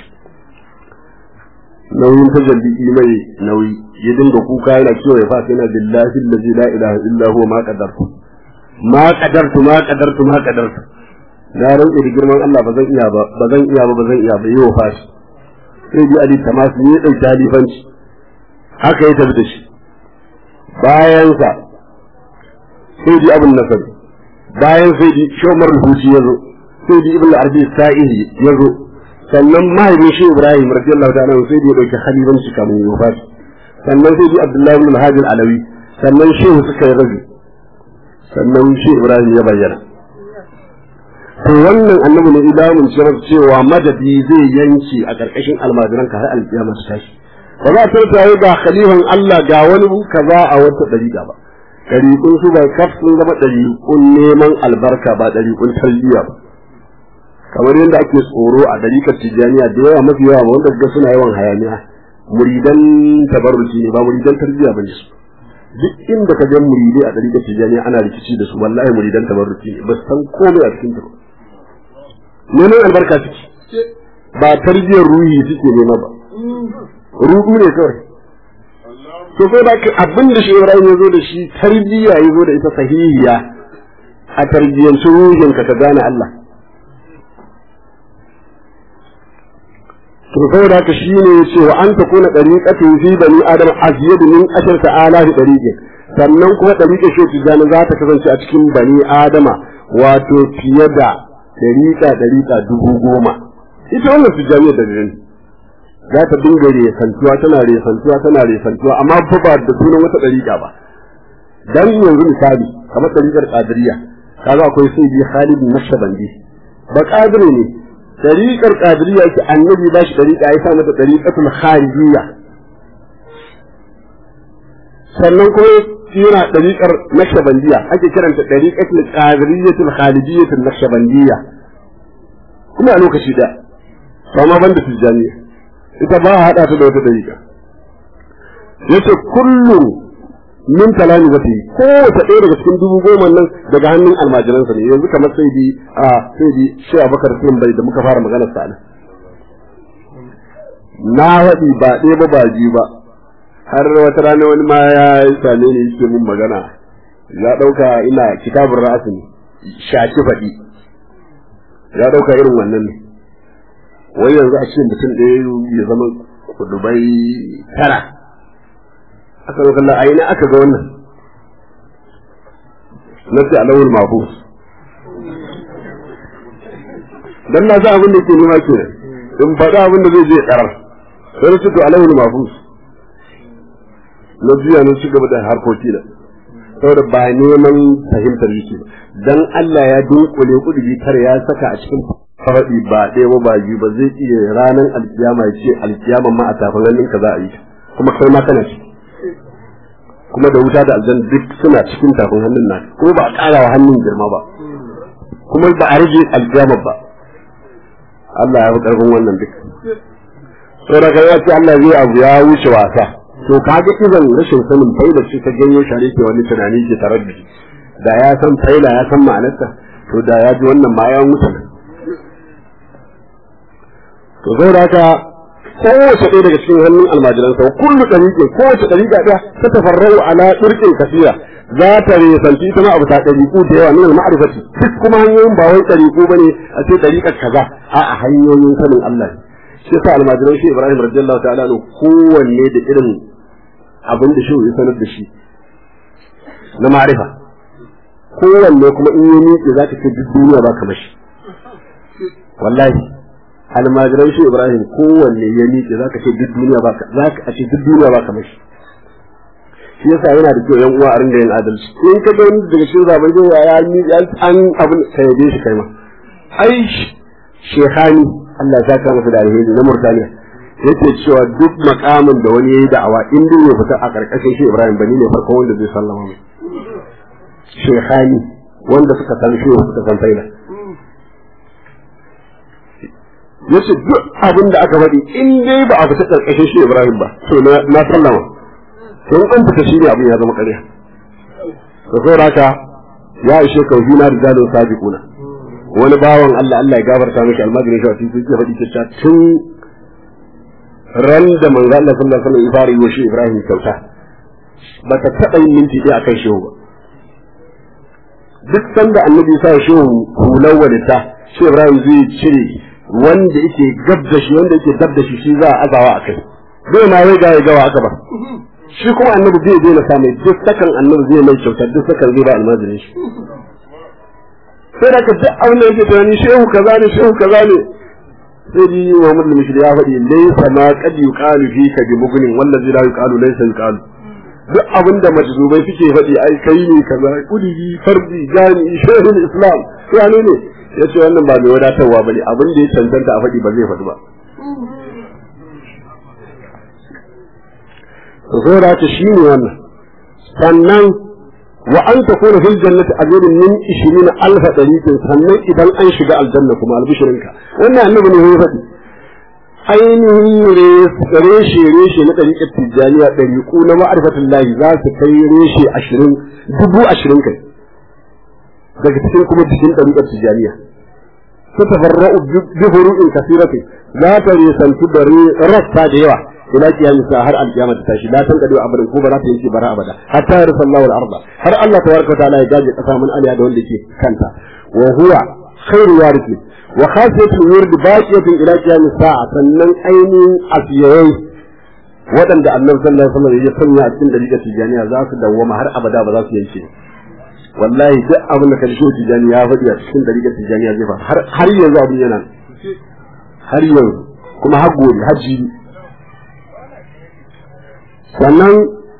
S4: Nauyin tajalli mai nauyi ya dinga kuka yana cewa ya fasa yana billahi allazi la ilaha illa huwa ma qadartu ma qadartu ma qadartu ma qadartu na rauke da girman Allah ba zan iya ba ba zan iya ba ba zan iya ba yau fashi sai ji Ali Tamas ne ya dauki halifanci haka ya tafi da shi bayan sa sai ji Abun Nasr bayan sai ji Shomar Rubuci yazo sai ji Ibn Arabi Sa'idi yazo sannan mahaifin shi Ibrahim radiyallahu ta'ala sai ji ya dauki halifanci kamar yau fashi sannan sai ji Abdullahi ibn Hajji al-Alawi sannan shehu suka yi rabi sannan shi Ibrahim ya bayyana. To wannan annabi ne idamun cewa madadi zai yanki a ƙarƙashin almajiran ka har alƙiyama su tashi. Ba za ta tsaye ga khalifan Allah ga wani kaza a wata dariƙa ba. Dariƙun su ba kaf sun zama dariƙun neman albarka ba dariƙun tarbiyya ba. Kamar yadda ake tsoro a dariƙar Tijjaniya da yawa mafi yawa wanda ga suna yawan hayaniya. Muridan tabarruki ne ba muridan tarbiyya bane su. Duk inda ka ga muridai a dariƙar Tijjaniya ana rikici da su wallahi muridan tabarruki ne ba san komai a cikin ta. Neman albarka suke ba tarbiyyar ruhi suke nema ba ruɗu ne kawai to sai da abin da shi Ibrahim ya zo da shi tarbiyya ya zo da ita sahihiya a tarbiyyancin ruhin ka ka gane Allah to sai da shi ne ya ce wa an ta kuna dariqatu fi bani adam azyad min ashar ta'ala fi dariqin sannan kuma dariqar shi tijani za ta kasance a cikin bani adama wato fiye da dariƙa dariƙa dubu goma ita wannan tijjaniya da gani za ta dinga resantuwa tana resantuwa tana resantuwa amma fa ba da sunan wata dariƙa ba dan yanzu misali kamar dariƙar qadiriyya kaga akwai sai bi Khalid Naqshbandi ba qadiri ne dariƙar qadiriyya ki annabi ba shi dariƙa ya sa mata dariƙatul kharijiyya sannan kuma yana dariƙar Naqshbandiyya ake kiranta dariƙatul qadiriyyatul khalidiyyatul Naqshbandiyya kuma a lokaci da amma banda tijaniya ita ba hada ta da wata dariƙa yace kullu min talamizati ko ta ɗaya daga cikin dubu goma nan daga hannun almajiransa ne yanzu kamar sai bi a sai bi Sheikh Abubakar Tumbai da muka fara magana sa na wadi ba ɗaya ba ba biyu ba har wata rana wani ma ya same ni yake mun magana ya dauka ina kitabun ra'asi ne shaki faɗi ya dauka irin wannan ne wai yanzu a cikin mutum ɗaya ya zama kudubai tara aka zo kallon aina aka ga wannan na ce alawul mafus dan na sa abin da ke nema ke in faɗa abin da zai je karar sai na ce to alawul mafus na juya na ci gaba da harkoki da saboda ba neman fahimtar yake ba dan Allah ya dunkule kudi tare ya saka a cikin faradi ba ɗaya ba ba biyu ba zai iya ranar alkiyama ya ce alkiyama ma a tafin hannun ka za a yi kuma kai ma kana ciki kuma da wuta da aljanna duk suna cikin tafin hannun nan kuma ba a ƙara wa hannun girma ba kuma ba a rage alkiyama ba Allah ya fi ƙarfin wannan duk saboda kai ya ce Allah zai abu ya wuce wasa to kaga idan rashin sanin faida ce ta ganyo share ke wani tunani ke taraddi da ya san faida ya san ma'anarta to da ya ji wannan ma ya mutu to zai da haka kowace ɗaya daga cikin hannun almajiransa wa kullu ɗariƙe kowace ɗariƙa ɗaya ta tafarrau ala ɗirƙin kasira za ta resanci ita ma abu ta ɗariƙu da yawa min ma'arifati duk kuma hanyoyin ba wai ɗariƙu bane a ce ɗariƙar kaza a'a hanyoyin sanin Allah shi yasa almajiran shi Ibrahim radiyallahu ta'ala ne kowanne da irin abin da shi ya sanar da shi na ma'arifa kowanne kuma in yi miƙe za ka ce duk duniya ba kamar shi wallahi almajiran shi Ibrahim kowanne ya miƙe za ka ce duk duniya ba za ka ce duk duniya ba kamar shi shi yasa yana da kyau yan uwa a rinda yin adalci in ka ga wani daga cikin zaben jiya ya yi an abin ka yabe shi kai ma ai shekhani Allah ya saka masa da alheri na Murtaniya yake cewa duk makamin da wani yayi da'awa in dai ya fita a karkashin shi Ibrahim bani ne farko wanda zai sallama mai shehani wanda suka san shi suka san faila yace duk abin da aka faɗi in dai ba a fita karkashin shi Ibrahim ba to na sallama sai an fita shi ne abin ya zama ƙarya to sai haka ya ishe kauhi na rijalun sabiquna wani bawan Allah Allah ya gafarta mishi almajirin shi a cikin yake faɗi cewa tun ran da manzo Allah sallallahu alaihi wasallam ya fara yi wa shi Ibrahim kyauta ba ta taɓa yin minti ɗaya akan shehu ba duk sanda annabi ya sa shehu hular wadata shi Ibrahim zai cire wanda yake gab da shi wanda yake dab da shi shi za a azawa a kai zai ma wai ga ya gawa aka ba shi kuma annabi zai daina samun duk sakan annabi zai mai kyauta duk sakan zai ba almajirin shi sai da ka duk abin da yake tunani shehu kaza ne shehu kaza ne sai ji Muhammad al-Mishri ya faɗi laysa ma qad yuqalu fika bi mugnin wallazi la yuqalu laysa yuqalu duk abin da majzubai suke faɗi ai kai ne kaza kudiri fardi jani shehul islam sai ne ne yace wannan ba mai wadatarwa bane abin da ya cancanta a faɗi ba zai faɗi ba to sai da ta shine wannan sannan wa an takuna fil jannati ajrun min ishirin alf dariqin sannan idan an shiga aljanna kuma albishirinka wannan annabi ne ya faɗi ainihin reshe reshe na dariqat tijaniya dariqu na ma'rifatullahi za su kai reshe ashirin dubu ashirin kai daga cikin kuma cikin dariqat tijaniya su tafarra'u bi furu'in kasiratin za ta resantu da rasta da yawa ila kiyami sa har alkiyama ta tashi la tan kadu abadan ko ba za ta yanke bara abada hatta yarsallahu al-arda har Allah tabaraka wa ta'ala ya gaje kasa mun aliya da wanda yake kanta wa huwa khairu warith wa khasiyatu wird baqiyatun ila kiyami sa'a sannan ainihin asiyai wadanda annabi sallallahu alaihi wasallam ya sanya a cikin dariƙar tijaniya za su dawwama har abada ba za su yanke wallahi duk abin da kan shi tijaniya ya faɗi a cikin dariƙar tijaniya zai fa har har yanzu abin yana har yanzu kuma har gobe har jibi sannan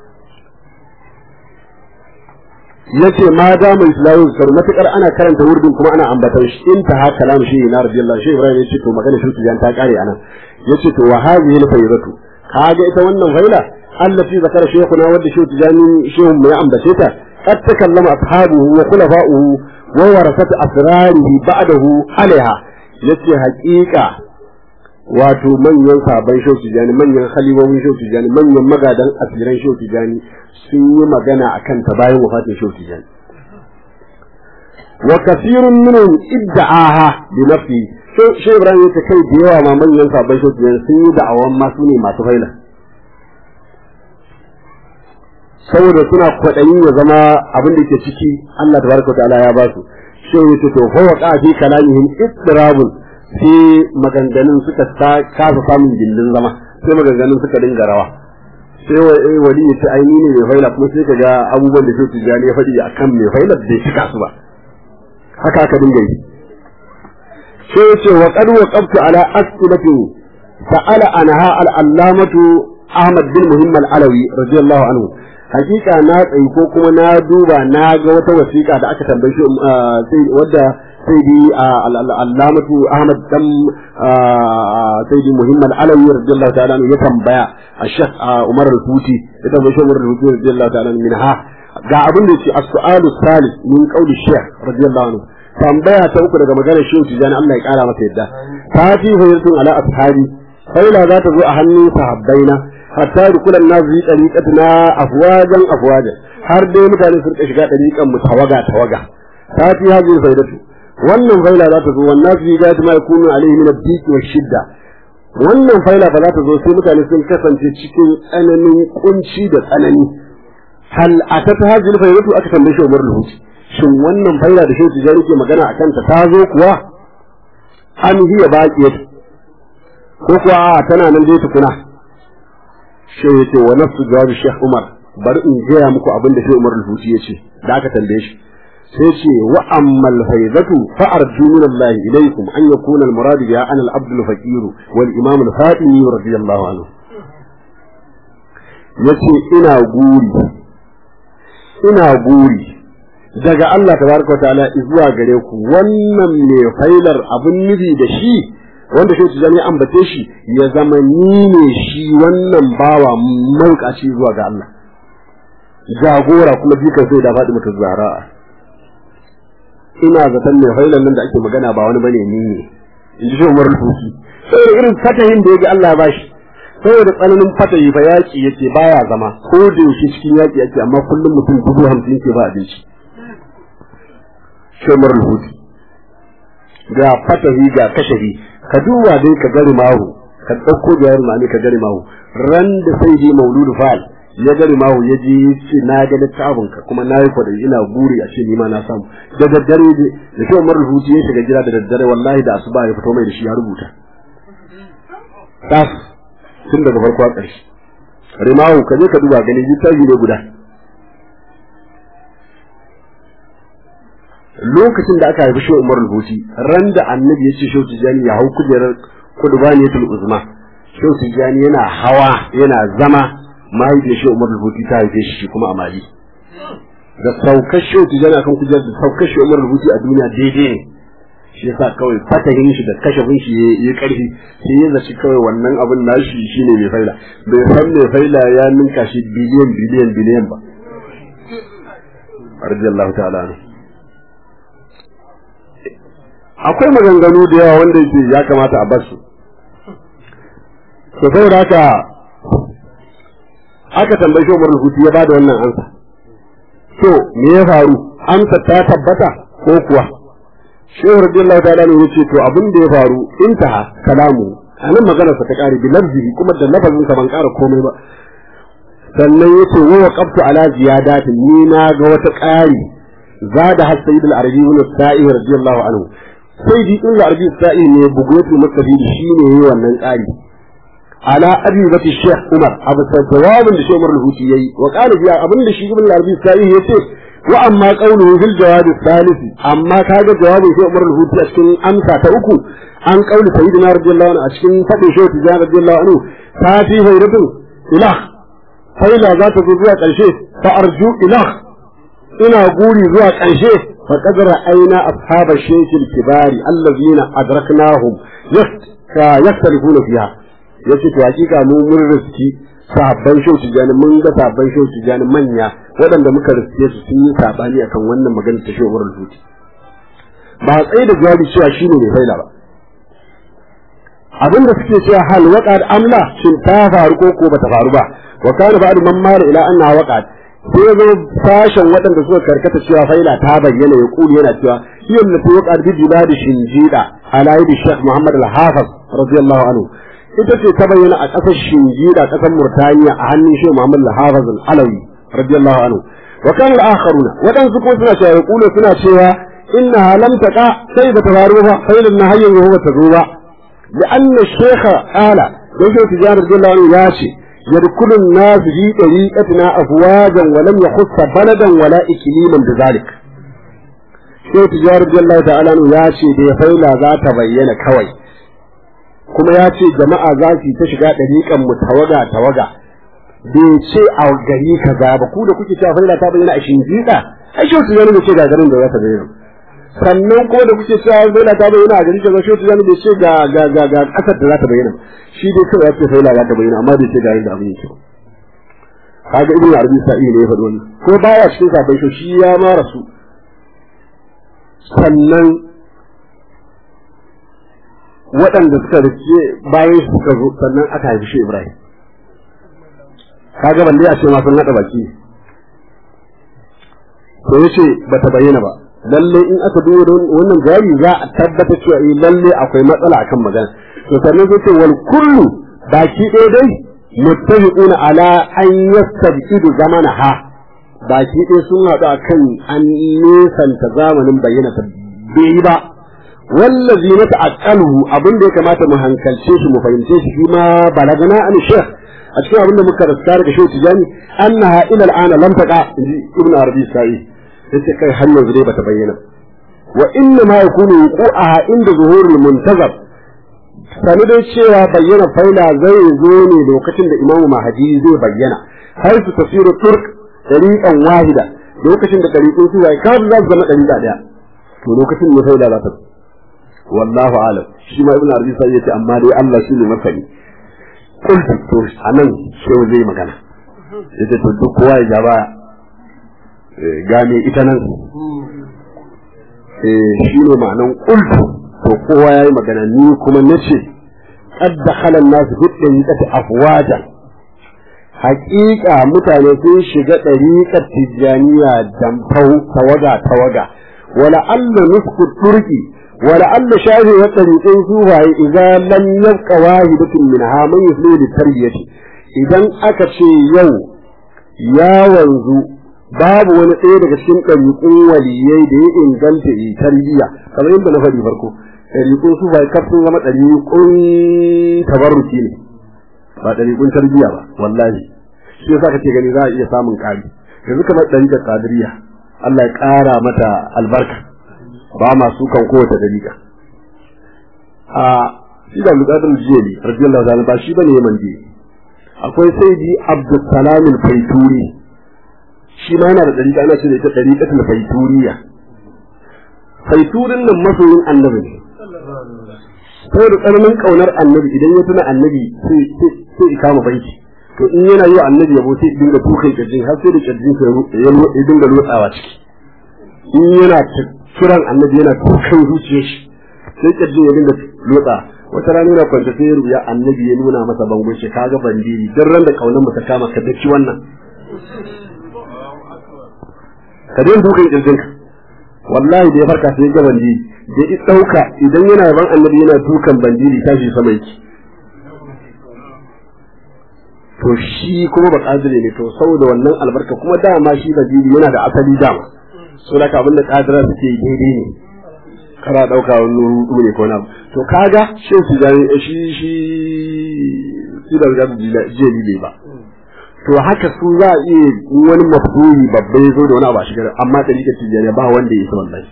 S4: yace ma da mai islamu sar matakar ana karanta wurdin kuma ana ambatan shi in ta haka lamu shi na radiyallahu shi Ibrahim yace to magana shi tijan ta kare anan yace to wa hadhihi al-fayratu kaga ita wannan faila allati zakara shaykhuna wadda shi tijani shehu mai ambace ta qad takallama ashabuhu wa khulafa'uhu wa warasat asrarihi ba'dahu alaiha yace haƙiƙa wato manyan sahabban Shehu Tijani manyan khalifofin Shehu Tijani manyan magadan asiran Shehu Tijani sun yi magana akan ta bayan wafatin Shehu Tijani wa kathirun minhum idda'aha bi nafsi Shehu Ibrahim yace kai da yawa ma manyan sahabban Shehu Tijani sun yi da'awan ma su ne masu faila saboda suna kwaɗayi ya zama abin da ke ciki Allah tabaraka ta'ala ya ba su Shehu yace to fa waqa fi kalamihim ittirabun sai maganganun suka kasa samun gindin zama sai maganganun suka dinga rawa sai wali ya ce aini ne mai faila kuma sai ka ga abubuwan da Shehu Tijani ya faɗi akan mai faila da ya cika su ba haka aka dinga yi sai ya ce wa qad waqaftu ala as'ilati sa'ala anha al-allamatu Ahmad bin Muhammad al-Alawi radiyallahu anhu hakika na tsayi ko kuma na duba na ga wata wasiƙa da aka tambaye shi sai wadda sai di al'allamatu Ahmad dan sai di Muhammad Alawi radiyallahu ta'ala ya tambaya Sheikh Umar al-Futi ya tambaye shi Umar al-Futi radiyallahu ta'ala minha ga abin da yake as-su'alu salis min qawli Sheikh radiyallahu anhu tambaya ta uku daga maganar Shehu Tijani Allah ya kara masa yadda ta fi fayyatun ala ashabi faila za ta zo a hannun sahabbaina hatta dukulan nasu yi ɗariƙatuna afwajan afwajan har dai mutane sun shiga ɗariƙan mu tawaga tawaga ta fi hajjin faidatu wannan faila za ta zo wannan su yi gaji ma yakunu alaihi min ad-diqi wa shidda wannan faila ba za ta zo sai mutane sun kasance cikin tsananin kunci da tsanani hal atata hajjin faidatu aka tambaye shi Umar al-Huti shin wannan faila da Shehu Tijani ke magana akan ta ta zo kuwa an hiya baqiyatu ko kuwa tana nan dai tukuna shi yace wa nafsu jawabi Sheikh Umar bari in gaya muku abin da Sheikh Umar al-Futi yace da aka tambaye shi sai ce wa ammal faydatu fa arju min Allah ilaykum an yakuna al-murad biha ana al-abd al-faqir wal imam al-fatimi radiyallahu anhu yace ina guri ina guri daga Allah tabaraka wa ta'ala zuwa gare ku wannan ne failar abin nufi da shi wanda shi tijani ya ambace shi ya zama ni ne shi wannan bawa maukaci zuwa ga Allah jagora kuma jikan sai da faɗi mutu zara ina zaton mai hailan nan da ake magana ba wani bane ni ne in ji shi Umar al-Futi sai irin fatahin da yake Allah ya bashi saboda tsananin fatahi fa yaki yace baya zama ko da yake cikin yaki yake amma kullum mutum dubu hamsin ke ba abinci shi Umar al-Futi ga fatahi ga kashafi ka duba dai ka gari mahu ka dauko jawar mani ka gari mahu ran da sai ji mauludu fal ya gari mahu ya ji ce na ga littafin ka kuma na yi kwadai ina guri a ce ni ma na samu da daddare da shi Umar al-Futi ya shiga gida da daddare wallahi da asuba ya fito mai da shi ya rubuta tas tun daga farko a ƙarshe rimahu ka je ka duba gani littafi ne guda lokacin da aka haifi shi Umar al-Futi ran da annabi ya ce Shehu Tijani ya hau kujerar Qudbaniyatul Uzma Shehu Tijani yana hawa yana zama mahaifiyar Shehu Umar al-Futi ta haife shi kuma a Mali da saukar Shehu Tijani akan kujerar da saukar Shehu Umar al-Futi a duniya daidai ne shi yasa kawai fatahin shi da kashafin shi yayi karfi sai ya zaci kawai wannan abin nashi shine mai faila bai san mai faila ya ninka shi biliyan biliyan biliyan ba radiyallahu ta'ala anhu akwai maganganu da yawa wanda yake ya kamata a bar su to saboda haka aka tambaye shi Umar al-Futi ya bada wannan ansa to me ya faru amsa ta tabbata ko kuwa Shehu radiyallahu ta'ala ne yace to abin da ya faru intaha kalamu anan magana sa ta kare bi lafzihi kuma da lafazin sa ban kara komai ba sannan yace wa waqaftu ala ziyadatin ni na ga wata ƙari zada har sayyid al-arabi ibn sa'i radiyallahu anhu sai di ibn al-arabi sa'i ne bugwatu mustafidi shine yayi wannan ƙari ala abi bati sheikh umar abu jawabin da Shehu Umar al-Futi yayi wa qala biya abin da shi ibn al-arabi sa'i yace wa amma qawluhu fil jawab al-thalith amma kaga jawabin Shehu Umar al-Futi a cikin amsa ta uku an qauli sayyidina radiyallahu anhu a cikin fadin Shehu Tijani radiyallahu anhu ta fi fayratu ilah faila za ta zo zuwa ƙarshe fa arju ilah ina guri zuwa ƙarshe fa qadara aina ashab ash-shaykh al-kibari allazina adraknahum yaktalifuna fiha yace to hakika mu mun riski sabban Shehu Tijani mun ga sabban Shehu Tijani manya waɗanda muka riske su sun yi sabani akan wannan magana ta Shehu Umar al-Futi ba tsaye da jawabi cewa shine mai faila ba abinda suke cewa hal waqad amla shin ta faru ko ko bata faru ba wa kana ba'd man mara ila anna waqad sai zo sashen waɗanda suka karkata cewa faila ta bayyana ya kuli yana cewa hiya allati waqad bi bilad shinjida ala yadi Sheikh Muhammad al-Hafiz radiyallahu anhu ita ce ta bayyana a ƙasar Shinjida ƙasar Murtaniya a hannun Sheikh Muhammad al-Hafiz al-Alawi radiyallahu anhu wa kana al-akharuna wadansu kuma suna cewa yaqulu suna cewa innaha lam taqa sai bata faru ba failun na hayyan wa bata zo ba da anna shaykha qala yake tijar radiyallahu anhu ya ce yadkhulu an-nas fi tariqatina afwajan wa lam yakhuss baladan wala ikliman bidhalik sai tijar radiyallahu ta'ala anhu ya ce da faila za ta bayyana kawai kuma ya ce jama'a za su ta shiga dariƙan mu tawaga tawaga bai ce a gari kaza ba ku da kuke cewa faila ta bayyana a Shinjida ai shi su yana ce ga garin da za ta bayyana sannan ko da kuke cewa faila ta bayyana a gari kaza shi su yana ce ga ga ga ga kasar da za ta bayyana shi dai kawai ya ce faila za ta bayyana amma bai ce ga inda abin yake kaga ibn arabi sa'i ne ya faɗi wannan ko baya cikin sabon shi shi ya ma rasu sannan waɗanda suka rike bayan suka zo sannan aka haifi shi Ibrahim kaga balle a ce ma sun nada baki to yace bata bayyana ba lalle in aka duba wannan jari za a tabbata cewa eh lalle akwai matsala akan magana to sannan sai ce wal kullu baki ɗaya dai muttafiquna ala an yastabidu zamanaha baki ɗaya sun haɗu akan an nesanta zamanin bayyana ta bai ba wallazi na ta'aqqalu abin da ya kamata mu hankalce shi mu fahimce shi shi ma balagana an shaykh a cikin abin da muka rasta daga Shehu Tijani annaha ila al'ana lam taqa ibn arabi sa'i yace kai har yanzu dai bata bayyana wa inna ma yakunu wuqu'aha inda zuhurul muntazab sani dai cewa bayyana faila zai zo ne lokacin da imamu mahdi zai bayyana har su tafsiru turk dariqan wahida lokacin da dariqun su zai kawo za su zama dariqa daya to lokacin ne faila za ta wallahu alam shi ma ibn arabi sai yace amma dai Allah shi ne masani kullu to anan shehu zai magana yace to duk kowa ya jaba gane ita nan eh shi ne ma'anan kullu to kowa yayi magana ni kuma nace qad dakhala an-nas fi dariqati afwaja haqiqa mutane sun shiga dariqat tijaniya damfau tawaga tawaga wala alla nusku turki wala alla shahi wa tariqin suwaye idan lam yabqa wahidatun minha man yuslu li tarbiyati idan aka ce yau ya wanzu babu wani ɗaya daga cikin ɗariƙun waliyai da ya inganta yi tarbiyya kamar yadda na faɗi farko ɗariƙun suwaye kaf sun zama ɗariƙun tabarruki ne ba ɗariƙun tarbiyya ba wallahi shi yasa kake gani za a iya samun ƙari yanzu kamar ɗariƙar qadiriyya Allah ya ƙara mata albarka ba ma su kan kowace dariƙa a shi da Abdul Jili radiyallahu ta'ala ba shi bane Yaman ji akwai Sayyidi Abdul Salam al-Faituri shi ma yana da dariƙa ana cewa ita dariƙatul Faituriya Faiturin nan masoyin Annabi ne saboda tsananin kaunar Annabi idan ya tuna Annabi sai sai kama banki to in yana yi wa Annabi yabo sai dinga tukan kirjin har sai da kirjin sa ya dinga lotsawa ciki in yana kiran Annabi yana tukan zuciyar shi sai kirjin ya dinga lotsa wata rana yana kwanta sai ruya Annabi ya nuna masa bangon shi kaga bandiri dan ran da kaunar mu ta kama ka daki wannan ka dinga tukan kirjin wallahi da ya farka sai ga bandiri da ya dauka idan yana ban Annabi yana tukan bandiri tashi sama yake to shi kuma ba kadire ne to saboda wannan albarka kuma dama shi bandiri yana da asali dama so da ka abinda kadira suke daidai ne kana dauka wani rudu ne ko na to kaga shin su da shi shi shi da ga jeli ne ba to haka su za a iya wani mafhumi babba ya zo da wani abu a shigar amma dalilin tijariya ba wanda ya isa wallahi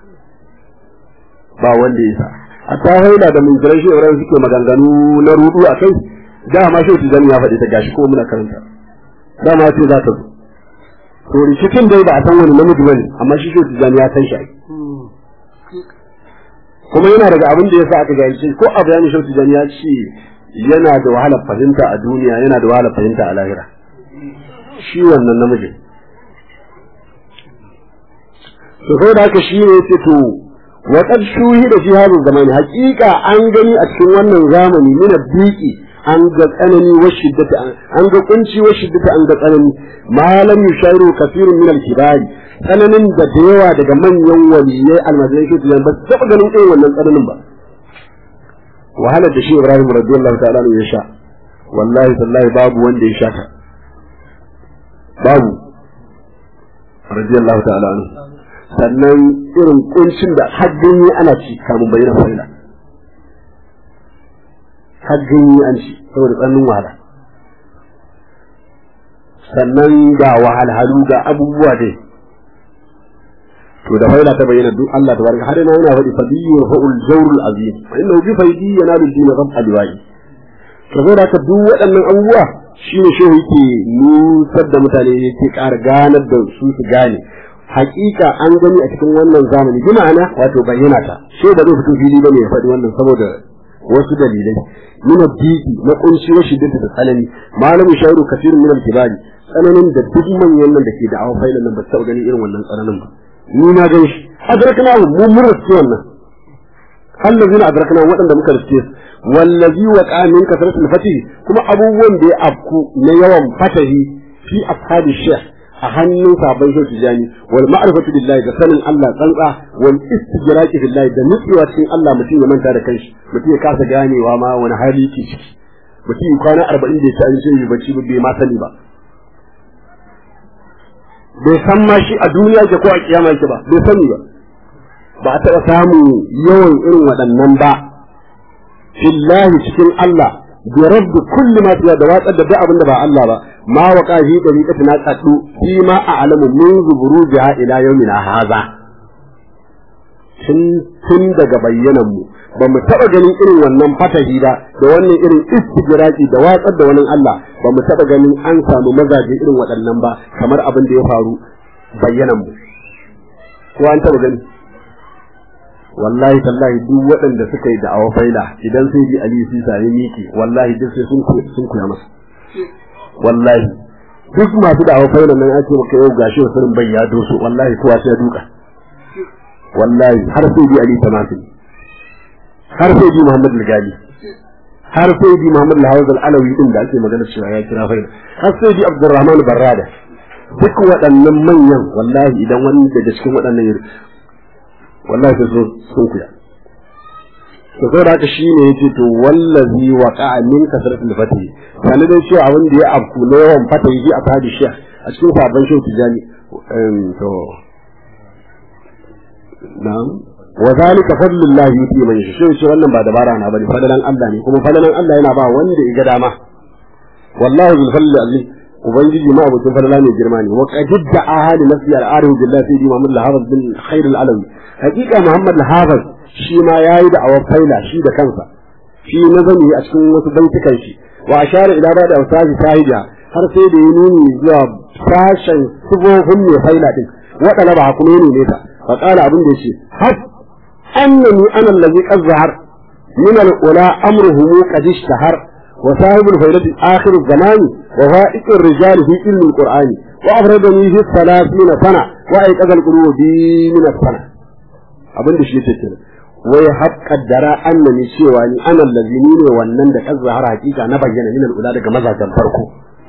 S4: ba wanda ya isa a ta haila da mun jira shi ran suke maganganu na rudu a kai dama shi tijani ya faɗi ta gashi ko muna karanta dama sai za ta zo to rikicin dai ba a san wani namiji bane amma shi shi tijani ya san shi kuma yana daga abin da yasa aka gani ko a bayani shi tijani ya ce yana da wahalar fahimta a duniya yana da wahalar fahimta a lahira shi wannan namiji to sai da haka shi ne yace to wa qad shuhida fi hadha zamani haqiqa an gani a cikin wannan zamani min biki an ga tsanani wa shiddata an ga kunci wa shiddata an ga tsanani malam yushairu kafirun min al-kibari tsananin da da yawa daga manyan waliyai almajirai shi tunan ba taɓa ganin irin wannan tsananin ba wahalar da shi Ibrahim radiyallahu ta'ala ya sha wallahi sallahi babu wanda ya sha ta babu radiyallahu ta'ala anhu sannan irin kuncin da haddin ana ci kamun bayyana fa'ila haddin an ci saboda tsannin wahala sannan ga wahalhalu ga abubuwa dai to da faida ta bayyana duk Allah tabaraka har ina yana faɗi fadiyyu fa'ul jawrul azim fa innahu bi faidi yanalu din rabb alwai to saboda ka duk waɗannan abubuwa shine shehu yake nusar da mutane yake ƙara ganar da su su gane hakika an gani a cikin wannan zamani bi ma'ana wato bayyana ta shehu ba zai fito fili bane ya faɗi wannan saboda wasu dalilai min ad-diki na kunshi wa shiddata da tsanani malamin shairu kafirun min al-kibari tsananin da duk manyan nan da ke da'awa failan nan ba su gani irin wannan tsananin ba ni na gan shi adrakna mu mun rasu wannan allazina adrakna wadanda muka rasu wallazi waqa min kasratil fatih kuma abubuwan da ya afku na yawan fatahi fi ashabi shaykh a hannun sabon shi tijani wal ma'rifatu billahi da sanin Allah tsantsa wal istijraqi billahi da nutsuwa cikin Allah mutum ya manta da kanshi mutum ya kasa ganewa ma wani hali yake ciki mutum kwana arba'in da ya ci abinci bacci bai ma sani ba bai san ma shi a duniya ke ko a kiyama ke ba bai sani ba ba a taɓa samun yawan irin waɗannan ba fillahi cikin Allah bi rabbi kulli ma fiya da watsar da duk abin da ba Allah ba ma waqa fi dariqati na qaddu fi ma a'lamu min zuburuja ila yawmina hadha tun tun daga bayyanan mu ba mu taɓa ganin irin wannan fatahi ba da wannan irin istijraqi da watsar da wannan Allah ba mu taɓa ganin an samu mazaje irin waɗannan ba kamar abin da ya faru bayyanan mu ko an taɓa gani wallahi tallahi duk waɗanda suka yi da'awa faila idan sai ji Ali Sisa ya miki wallahi duk sai sun sun koya masa wallahi duk masu da'awa faila nan ake maka yau gashi wasu bai ya doso wallahi kowa sai duka wallahi har sai ji Ali Tamasi har sai ji Muhammad Al-Gali har sai ji Muhammad Al-Hawaz Al-Alawi din da ake magana cewa ya kira faila har sai ji Abdurrahman Barrada duk waɗannan manyan wallahi idan wani daga cikin waɗannan yiri wallahi sai so sun kuya to sai da shi ne yace to wallazi waqa'a min kasratil fatih kana dai cewa abin da ya afku na yawan fatahi bi a fadi shi a cikin sabon shi tijani to na'am wa zalika fadlullahi yuti man yasha shi wannan ba dabara na bane fadalan Allah ne kuma fadalan Allah yana ba wanda ya ga dama wallahi bil fadli azim ubangiji ma abokin falala ne girma ne wa qadidda ahli nafsi al-arif billahi sayyidi Muhammad al-Hafiz bin khair al-alawi hakika Muhammad al-Hafiz shi ma yayi da awar faila shi da kansa shi nazami a cikin wasu baitukan shi wa ashara ila ba'da awsaji sahida har sai da ya nuni zuwa sashen sifofin ne faila din wa talaba kuma ne ne ta fa qala abin da yace har annani ana allazi qad zahar min al-ula amruhu qad ishtahar وصاحب الفيلة آخر الزمان وفائق الرجال في علم القرآن وأفردني في الثلاثين سنة وأيقظ القلوب بي من السنة أبن دشي تكين ويحب قدر أنني شيواني أنا الذي نيني ونن دك الظهر حقيقة نبين من الأولاد كمزا جنفركو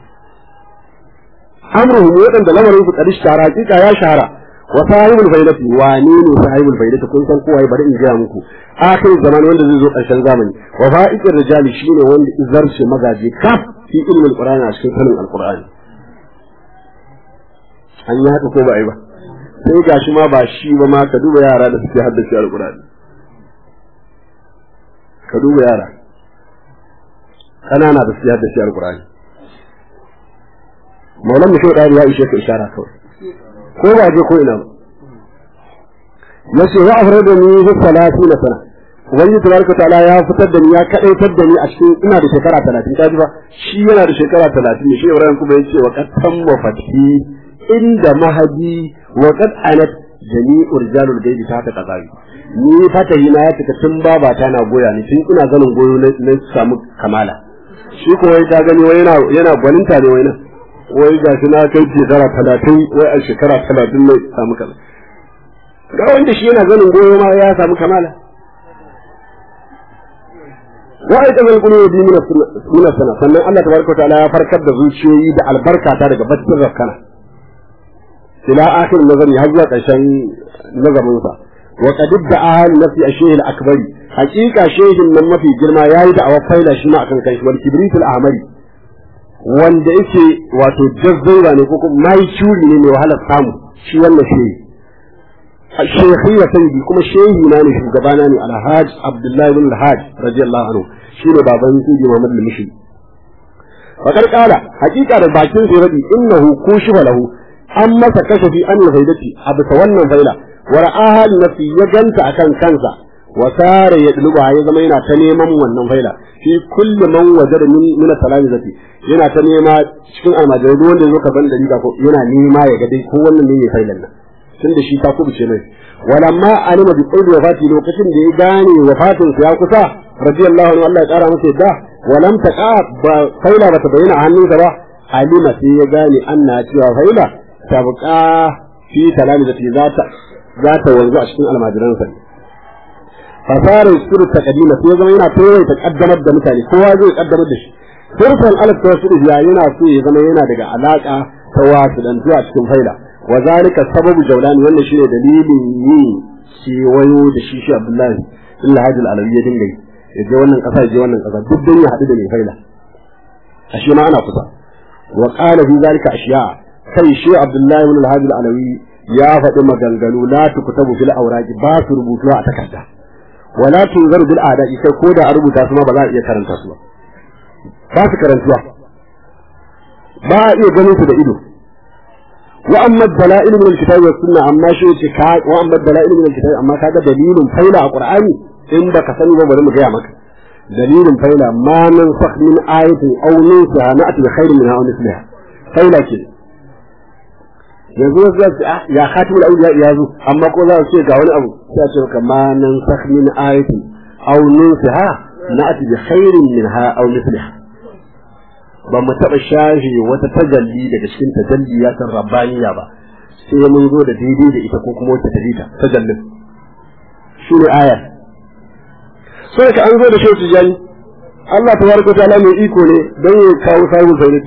S4: أمره يوطن دلمر يفق قد اشتهر حقيقة يا شهر وصاحب الفيلة وانين صاحب الفيلة كنت نقوى يبدأ إنجامكو آخر الزمان وند زي زوق عشان زمن وفائق الرجال شين وند إزرش مجازي كف في علم القرآن عشان فهم القرآن أن يهتم كوبا أيوة sai ga shi ma ba shi ba ma ka duba yara da suke haddace alqur'ani ka duba yara kanana da suke haddace alqur'ani maulan mutum da ya ishe ka ishara kawai ko ba je ko ina ba yace wa afradani fi salatina sana wani tabaraka taala ya fitar da ni ya kadaitar da ni a cikin ina da shekara talatin kaji ba shi yana da shekara talatin ne shi Ibrahim kuma yace wa qad tamma fathi inda mahadi wa qad anat jami'u rijalul gaibi ta ta kazabi ni fatahi na ya fita tun babata na goya ni tun ina ganin goyo na samu kamala shi ko wai ta gani wai yana yana gwaninta ne wai na wai ga shi na kai shekara talatin wai a shekara talatin ne samu kaza ga wanda shi yana ganin goyo ma ya samu kamala wai ta zalgulu bi min sunna sana sannan Allah tabaraka ta'ala ya farkar da zuciyoyi da albarka ta daga baccin rakkana ila akhir nazari har zuwa ƙarshen nazarin sa wa qad da'a nafsi ash-shaykh al-akbari haqiqa shaykhin nan mafi girma yayi da awafaila shi ma akan kai wal kibrit al-ahmari wanda yake wato jazzaira ne ko kuma mai shuri ne mai wahalar samu shi wannan shehi shaykhi ya sayyidi kuma shehi na ne shugabana ne al-hajj abdullahi bin al-hajj radiyallahu anhu shine baban sayyidi Muhammad al-Mishi fakar kala haqiqa da bakin sai rabi innahu kushifa lahu an masa kashafi an faidati abu ta wannan faila wa ra'ahal nafi ya ganta akan kansa wa sare ya duluba ya zama yana ta neman wannan faila fi kulli man wajada min min salamizati yana ta nema cikin almajirai wanda yazo ka ban da riga ko yana nema ya ga dai ko wannan ne failan nan tunda shi ta kubuce mai walamma alima bi qurbi wafati lokacin da ya gane wafatin sa ya kusa radiyallahu anhu Allah ya kara masa yadda walam taqa ba faila ba ta bayyana a hannunsa ba alima sai ya gane anna cewa faila tabqa fi talamizati zata zata wanzu a cikin almajiran sa fasara sirru taqdima sai zama yana tawai ta kaddamar da mutane kowa zai kaddamar da shi sirfan alaf tawassul ya yana so ya zama yana daga alaka ta wasu dan zuwa cikin faila wa zalika sababu jawlan wannan shine dalilin yi shi wayo da shi shi Abdullahi illa hadil alawi ya dinga yi je wannan kasa je wannan kasa duk dan ya hadu da mai faila ashe ma ana kusa wa qala fi zalika ashiya sai shi Abdullahi ibn al-Hadi al-Alawi ya faɗi maganganu la tukutabu fil awraqi ba su rubutu a takarda wala tunzaru bil a'da'i sai ko da a rubuta su ma ba za a iya karanta su ba ba su karantuwa ba a iya ganin su da ido wa amma dalail min al-kitabi was sunnah amma shi ce ka wa amma dalail min al-kitabi amma kaga dalilin faila a Qur'ani in baka sani ba bari mu ga maka dalilin faila ma nan sakh min ayatin aw nusaha na'ti bi khairin minha aw misliha faila ke yanzu wasu za su ya khatimul awliya ya zo amma ko za su ce ga wani abu sai ce kama nan sakh min ayati aw nunsiha na'ti bi khairin minha aw mithliha ba mu taba shahi wata tajalli daga cikin tajalliyatan rabbaniya ba sai mun zo da daidai da ita ko kuma wata dalita tajallin shi ne aya sai ka an zo da shi tijani Allah tabaraka ta'ala mai iko ne don ya kawo sabu sai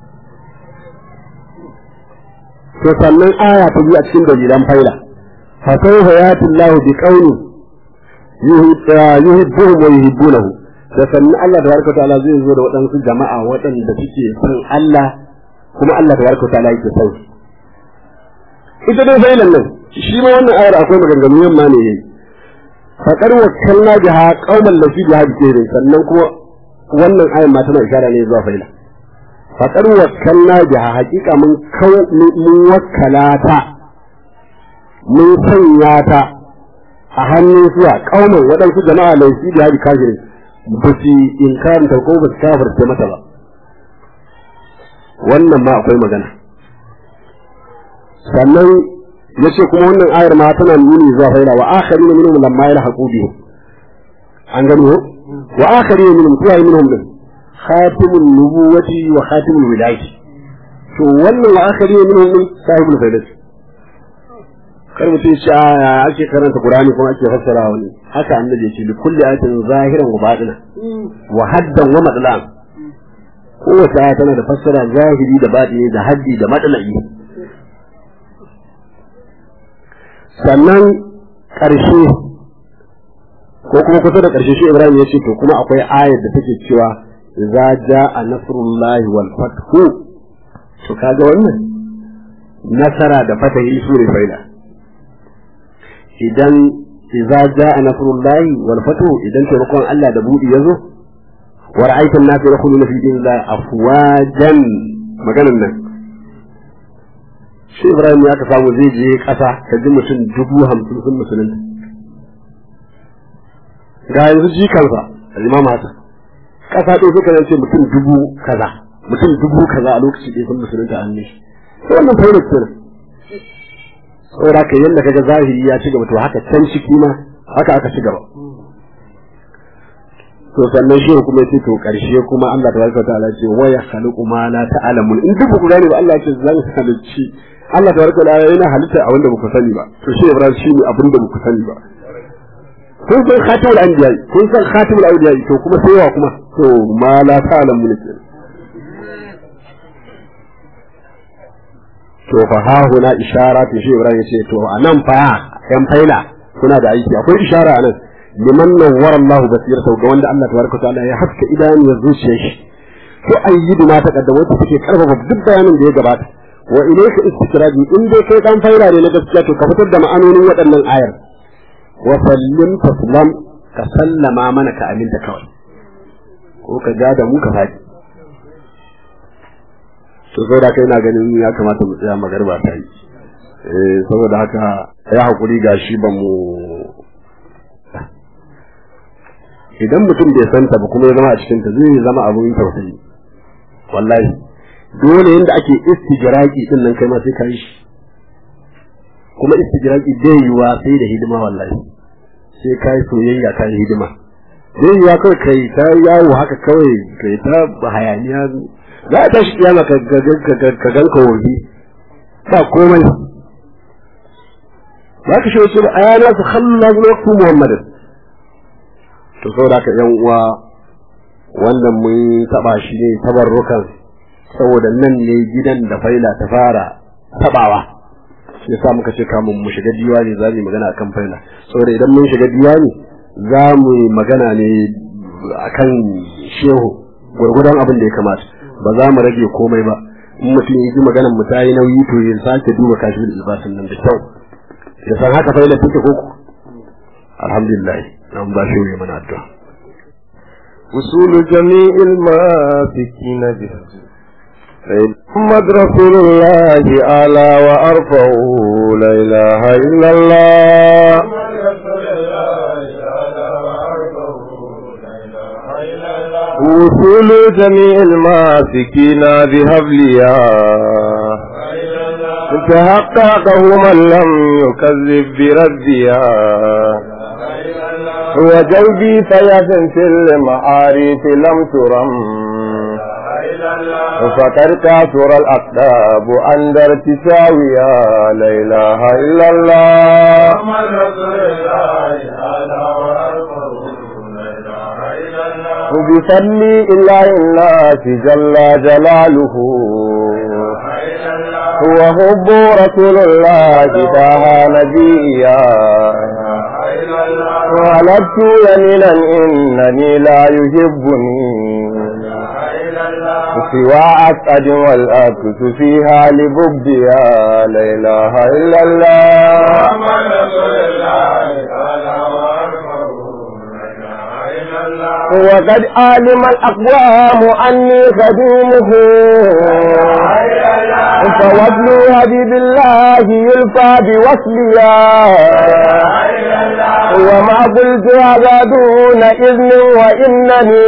S4: to sannan aya ta biyu a cikin dalilan faila fa sawfa yati Allahu bi qawli yuhibbuhum wa yuhibbunahu da sannan Allah tabaraka ta'ala zai zo da waɗansu jama'a waɗanda suke son Allah kuma Allah tabaraka ta'ala yake son ita dai failan nan shi ma wannan ayar akwai maganganu yamma ne yayi fa qad wakkalna biha qauman lafi biha bi sannan kuma wannan ayar ma tana isharar ne zuwa faila faƙar wakkalna biha haƙiƙa mun kau mun wakkala ta mun sanya ta a hannun suwa ƙauman waɗansu jama'a mai su da haɗi kafirin ba su inkarin ta ko ba su kafirce mata ba wannan ma akwai magana sannan ya ce kuma wannan ayar ma tana nuni zuwa faila wa akharina minhum lamma yalhaqu bihim an gani wa akharina minhum tuwa minhum din khatimul nubuwati wa khatimul wilayati to wannan wa akhari minhum min sahibul faidat kar mutum ya ce a ake karanta qur'ani kuma ake fassara wani haka annabi ya ce bi kulli ayatin zahiran wa batina wa haddan wa madlan kowace aya tana da fassara zahiri da batini da haddi da madlai sannan karshe ko kuma kusa da karshe shi Ibrahim ya ce to kuma akwai ayar da take cewa idza jaa nasrullahi wal fathu to kaga wannan nasara da fatahi sure faida idan idza jaa nasrullahi wal fathu idan taimakon Allah da budi yazo wa ra'aita an-nas yadkhuluna fi dinillahi afwajan maganan nan shi Ibrahim ya ka samu zai je kasa ka ji mutum dubu hamsin sun musulunta ga yanzu jikansa Imam Hassan kasa ɗaya suka ce mutum dubu kaza mutum dubu kaza a lokaci ɗaya sun musulunta an ne to wannan fa'ida ce saboda ka yanda kaga zahiri ya ci gaba to haka can ciki ma haka aka ci gaba to sannan shi kuma yace to karshe kuma Allah tabaraka ta'ala ce wa ya khaliqu ma la ta'lamun in duk ku gane ba Allah ce zan halicci Allah tabaraka ta'ala yana halitta a wanda ku sani ba to shi Ibrahim shi ne abin da ku sani ba kun san khatimul anbiya kun san khatimul awliya to kuma sai wa kuma to ma la ta'lamu ne to fa ha huna isharatu shi Ibrahim yace to anan fa yan faila kuna da aiki akwai ishara anan liman nawwara Allah basirata ga wanda Allah tabaraka ta'ala ya haska idan ya zuciye shi to ayyidu ma taqaddama wata take karfafa duk bayanin da ya gabata wa ilayka istikradi in dai kai dan faila ne na gaskiya to ka fitar da ma'anonin waɗannan ayar wa sallim taslam ka sallama mana ka aminta kawai ko ka ga da mu ka faɗi to saboda kai na ganin ya kamata mu tsaya magarba ta yi eh saboda haka ya hakuri gashi ba mu idan mutum bai santa ba kuma ya zama a cikin ta zai zama abun tausayi wallahi dole yanda ake istijraqi din nan kai ma sai ka yi shi kuma istijraqi bai yiwa sai da hidima wallahi sai kai soyayya kai hidima bai yiwa kawai kai ta yawo haka kawai kai ta hayaniya za ta shi kiyama ka ka ka ganka wuri ba komai ba ka shi wasu ayana su khalla waqtu muhammadin to saboda ka yan uwa wannan mun taba shi ne tabarrukan saboda nan ne gidan da faila ta fara tabawa shi yasa muka ce kamun mu shiga diwani za mu magana akan faila saboda idan mun shiga diwani za mu magana ne akan shehu gurgurdan abin da ya kamata ba za mu rage komai ba in mutum ya ji maganar mu ta yi nauyi to ya sake duba kashifin ilbasin nan da kyau ya san haka faila take ko alhamdulillah nan ba shi ne mana addu'a
S2: usul jami'il mafikin bihi محمد رسول الله أعلى وأرفع لا إله إلا الله وصول جميع الماسكين بهبليا تحققه من لم يكذب بردها وجودي فيزن في المعارف لم ترم فقد كثر الأقداب عند ارتساويا لا إله إلا الله بفضل إله الناس جل جلاله وحب رسول الله داها نبيا ولدت يمينا إنني لا يحبني سوى أسعد والأكس فيها لبغضها لا إله إلا الله وقد علم الأقوام أني خديمه فوصل حبيب الله يلفى بوصليا وما قلت هذا دون إذن وإنني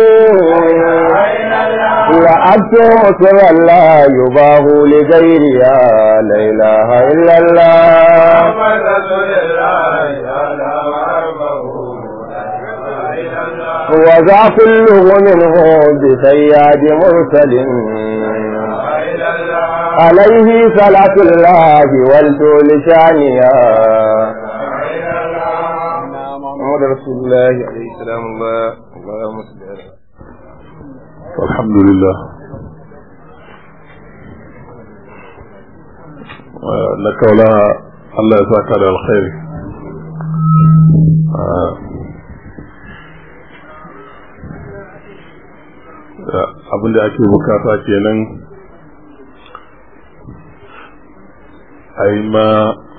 S2: لأكتم سرا لا يباه لغيرها لا إله إلا الله وذا كله منه بسياد مرسل عليه صلاة الله والطول شانيا محمد رسول الله عليه السلام الله اللهم صل على
S3: الحمد لله لك ولا الله يسعدك على الخير abin da ake bukata kenan a yi ma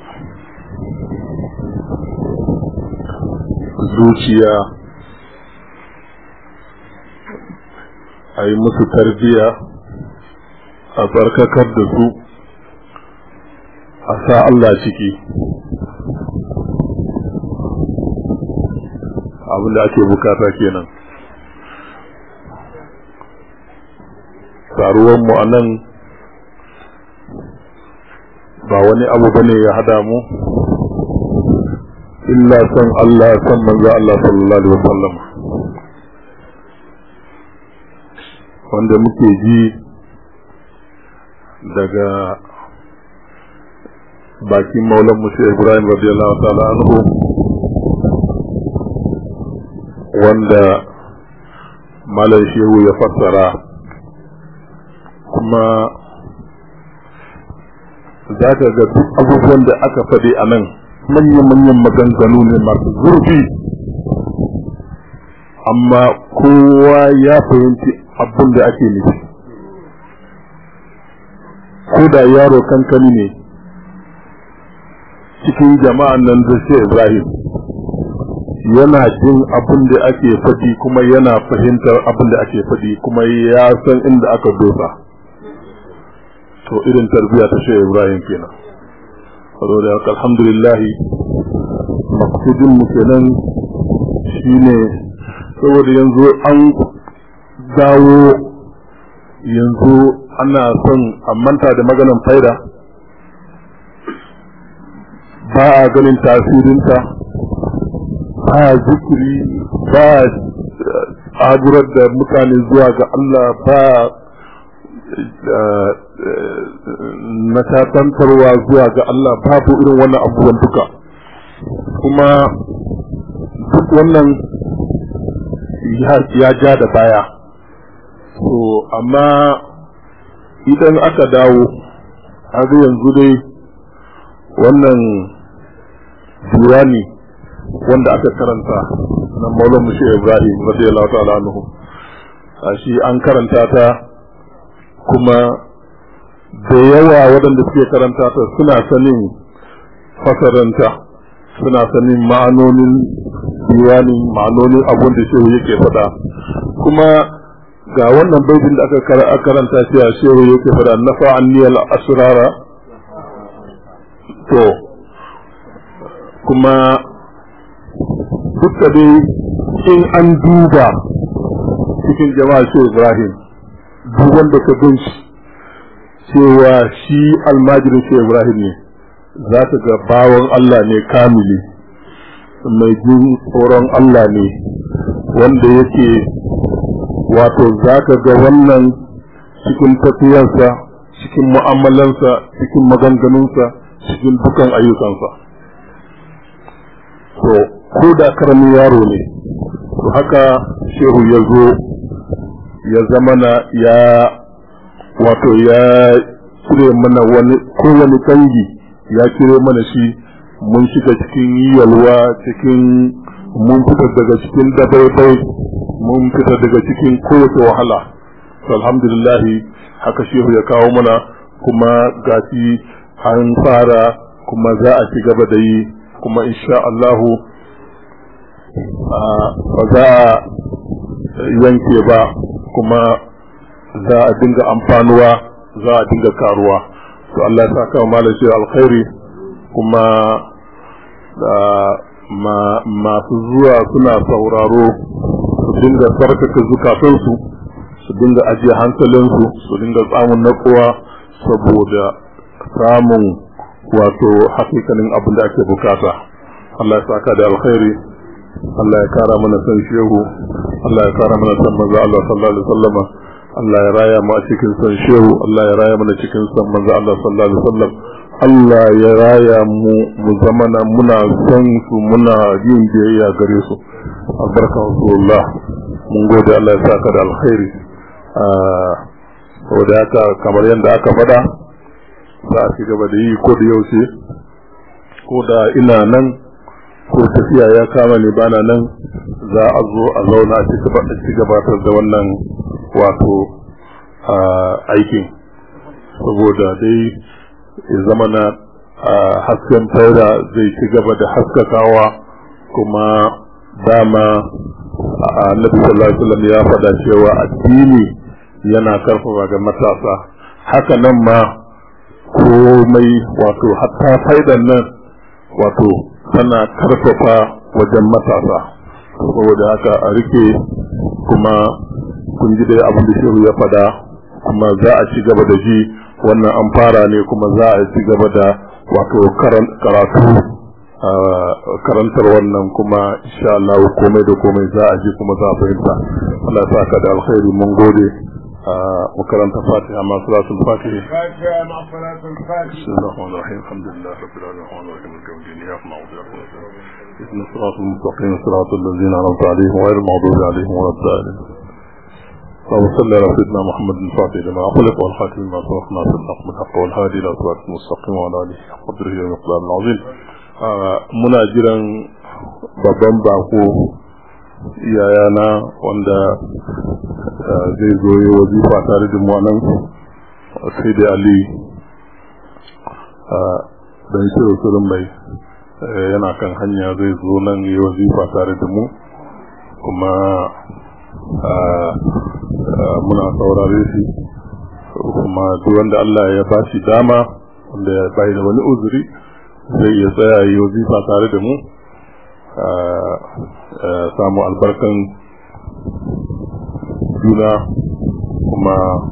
S3: zuciya a yi musu tarbiya a barkakar da su a sa Allah ciki abin da ake bukata kenan taruwan mu anan ba wani abu bane ya hada mu illa san Allah san manzo Allah sallallahu alaihi wasallam wanda muke ji daga bakin maulan mu Sheikh Ibrahim radiyallahu ta'ala anhu wanda malai shehu ya fassara kuma za ka ga duk abubuwan da aka faɗi a nan manyan-manyan maganganu ne masu zurfi amma kowa ya fahimci abin da ake nufi ko da yaro kankani ne cikin jama'an nan da shi Ibrahim yana jin abin da ake faɗi kuma yana fahimtar abin da ake faɗi kuma ya san inda aka dosa to irin tarbiya ta shi Ibrahim kenan saboda haka alhamdulillah maqsudin mu kenan shine saboda yanzu an dawo yanzu ana son a manta da maganan faida ba a ganin tasirinta ba zikiri ba agurar da mutane zuwa ga Allah ba na tatantarwa zuwa ga Allah babu irin wannan abubuwan duka kuma duk wannan ya ja da baya so amma idan aka dawo a yanzu dai wannan diwani wanda aka karanta na Maulana Mushi Ibrahim radiyallahu ta'ala anhu shi an karanta ta kuma da yawa waɗanda suke karanta ta suna sanin fasaranta suna sanin ma'anonin diwani ma'anonin abun da shehu yake faɗa kuma ga wannan baitin da aka karanta shi a shehu yake faɗa nafa anniyal asrara to kuma duka dai in an duba cikin jama'a shi Ibrahim duk wanda ka bin shi cewa shi almajirin shi Ibrahim ne za ta ga bawan Allah ne kamili mai jin tsoron Allah ne wanda yake wato za ka ga wannan cikin tafiyarsa cikin mu'amalansa cikin maganganunsa cikin dukan ayyukansa. to ko da karamin yaro ne to haka shehu ya zo ya zamana ya wato ya cire mana wani kowane kangi ya cire mana shi mun shiga cikin yalwa cikin mun fita daga cikin dabaibai mun fita daga cikin kowace wahala. to alhamdulillah haka shehu ya kawo mana kuma gashi an fara kuma za a ci gaba da yi kuma insha Allah ba za a yanke ba kuma za a dinga amfanuwa za a dinga karuwa. to Allah ya saka malam shi alkhairi kuma masu zuwa suna sauraro su dinga sarkaka zukatansu su dinga ajiye hankalinsu su dinga samun natsuwa saboda samun wato hakikanin abin da ake bukata. Allah ya saka da alkhairi, Allah ya kara mana san shehu, Allah ya kara mana san manzo Allah sallallahu alaihi wasallam, Allah ya raya mu a cikin san shehu, Allah ya raya mana cikin san manzo Allah sallallahu alaihi wasallam, Allah ya raya mu mu zamana muna san su muna yin biyayya gare su. albarkan Rasulullah, mun gode Allah ya saka da alkhairi. saboda haka kamar yadda aka faɗa za a ci gaba da yi ko da yaushe ko da ina nan ko tafiya ya kama ni bana nan za a zo a zauna a ci gabatar da wannan wato aikin saboda dai ya zama na hasken faida zai ci gaba da haskakawa kuma dama annabi sallallahu alaihi wasallam ya faɗa cewa addini yana karfafa ga matasa haka nan ma komai wato hatta faidan nan wato tana karfafa wajen matasa saboda haka a rike kuma kun ji dai abin da shehu ya fada kuma za a ci gaba da ji wannan an fara ne kuma za a ci gaba da wato karatu karantar wannan kuma insha Allah komai da komai za a ji kuma za a fahimta. Allah ya saka da alkhairi mun gode. وكرمت فاتحة مع صلاة الفاتحة
S2: فاتحة مع صلاة الفاتحة
S3: بسم الله الرحمن الرحيم الحمد لله رب العالمين الرحمن الرحيم مالك يوم الدين إياك نعبد وإياك نستعين اهدنا الصراط المستقيم صراط الذين أنعمت عليهم غير المغضوب عليهم ولا الضالين اللهم صل على سيدنا محمد الفاتح لما أغلق والخاتم لما سبق ناصر الحق بالحق والهادي إلى صراط المستقيم وعلى آله حق قدره ومقداره العظيم. muna jiran babban bako iyayana wanda zai zo yi wazifa tare da mu nan sai da Ali dan shirin surin mai yana kan hanya zai zo nan yi wazifa tare da mu kuma muna saurare shi kuma duk wanda Allah ya ba shi dama wanda ya bai da wani uzuri zai iya tsaya yi wazifa tare da mu samu albarkan juna kuma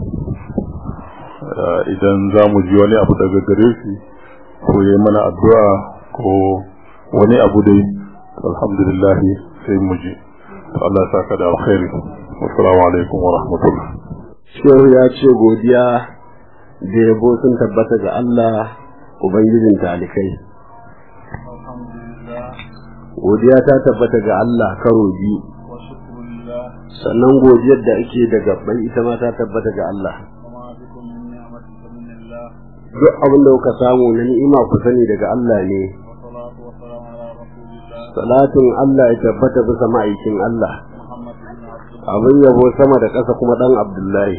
S3: idan za mu ji wani abu daga gare shi ko yi mana addu'a ko wani abu dai alhamdulillah sai mu ji. Allah ya saka da alkhairi. Assalamu alaikum wa rahmatullah.
S4: Shehu ya ce godiya da yabo sun tabbata ga Allah Ubangijin talikai. Godiya ta tabbata ga Allah karo biyu. Sannan godiyar da ake da gabbai ita ma ta tabbata ga Allah. Duk abin da kuka samu na ni'ima ku sani daga Allah ne. Salatin Allah ya tabbata bisa ma'aikin Allah. Abin yabo sama da ƙasa kuma ɗan Abdullahi.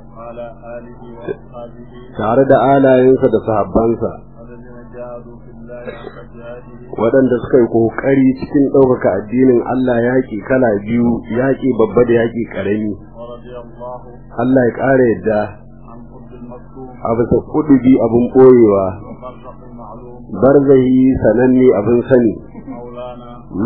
S4: Tare da alayensa da sahabbansa. Waɗanda suka yi ƙoƙari cikin ɗaukaka addinin Allah yaƙi kala biyu, yaƙi babba da yaƙi ƙarami. Allah ya ƙara yadda a bisa ƙudubi abin ɓoyewa, barzahi sananne abin sani,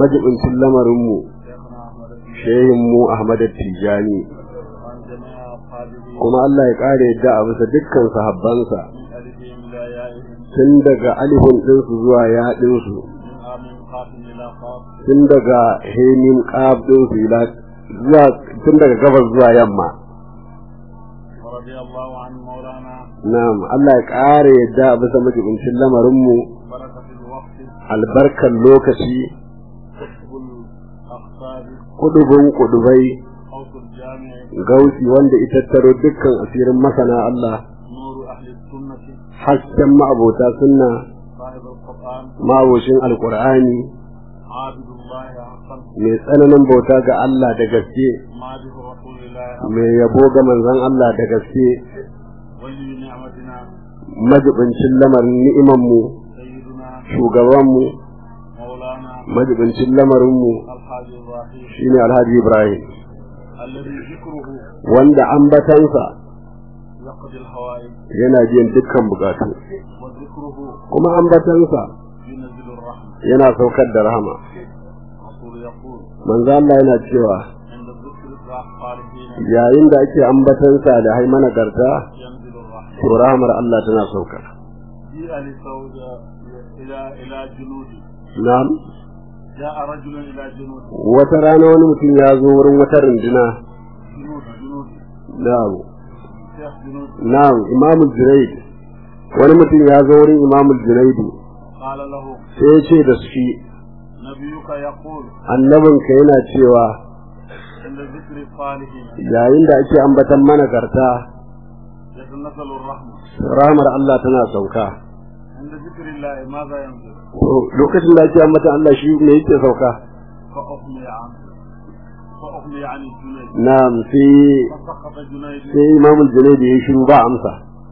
S4: majibincin lamarinmu, shehinmu Ahmad Tijani, kuma Allah ya ƙara yadda a bisa dukkan sahabbansa tun daga alifin ɗinsu zuwa yaɗinsu, tun daga hemin ƙaf ɗinsu zuwa tun daga gabas zuwa yamma. Na'am, Allah ya ƙara yadda a bisa majibincin lamarinmu, albarkar lokaci, kudubin kudubai, gausi wanda ita taro dukkan asirin masana Allah, hasken ma'abota sunna, ma'abocin alƙur'ani, mai tsananin bauta ga Allah da gaske, mai yabo ga manzon Allah da gaske, majibincin lamarin ni'imanmu, shugabanmu, majibincin lamarinmu shine Alhaji Ibrahim, wanda ambatansa yana biyan dukkan bukatu, kuma ambatansa yana saukar da rahama. Manzo Allah yana cewa yayin da ake ambatansa da haimana garta, to rahamar Allah tana saukar. Na'am. Wata rana wani mutum ya zo wurin wata runduna. Na'am. Na'am, Imam Junayd. Wani mutum ya zo wurin Imam Junayd. Sai ya ce da shi, annabinka yana cewa yayin da ake ambatan managarta, rahmar Allah tana sauka. Lokacin da ake ambatan Allah shi ne yake sauka. Na'am, sai sai Imam Junayd ya shiru ba amsa.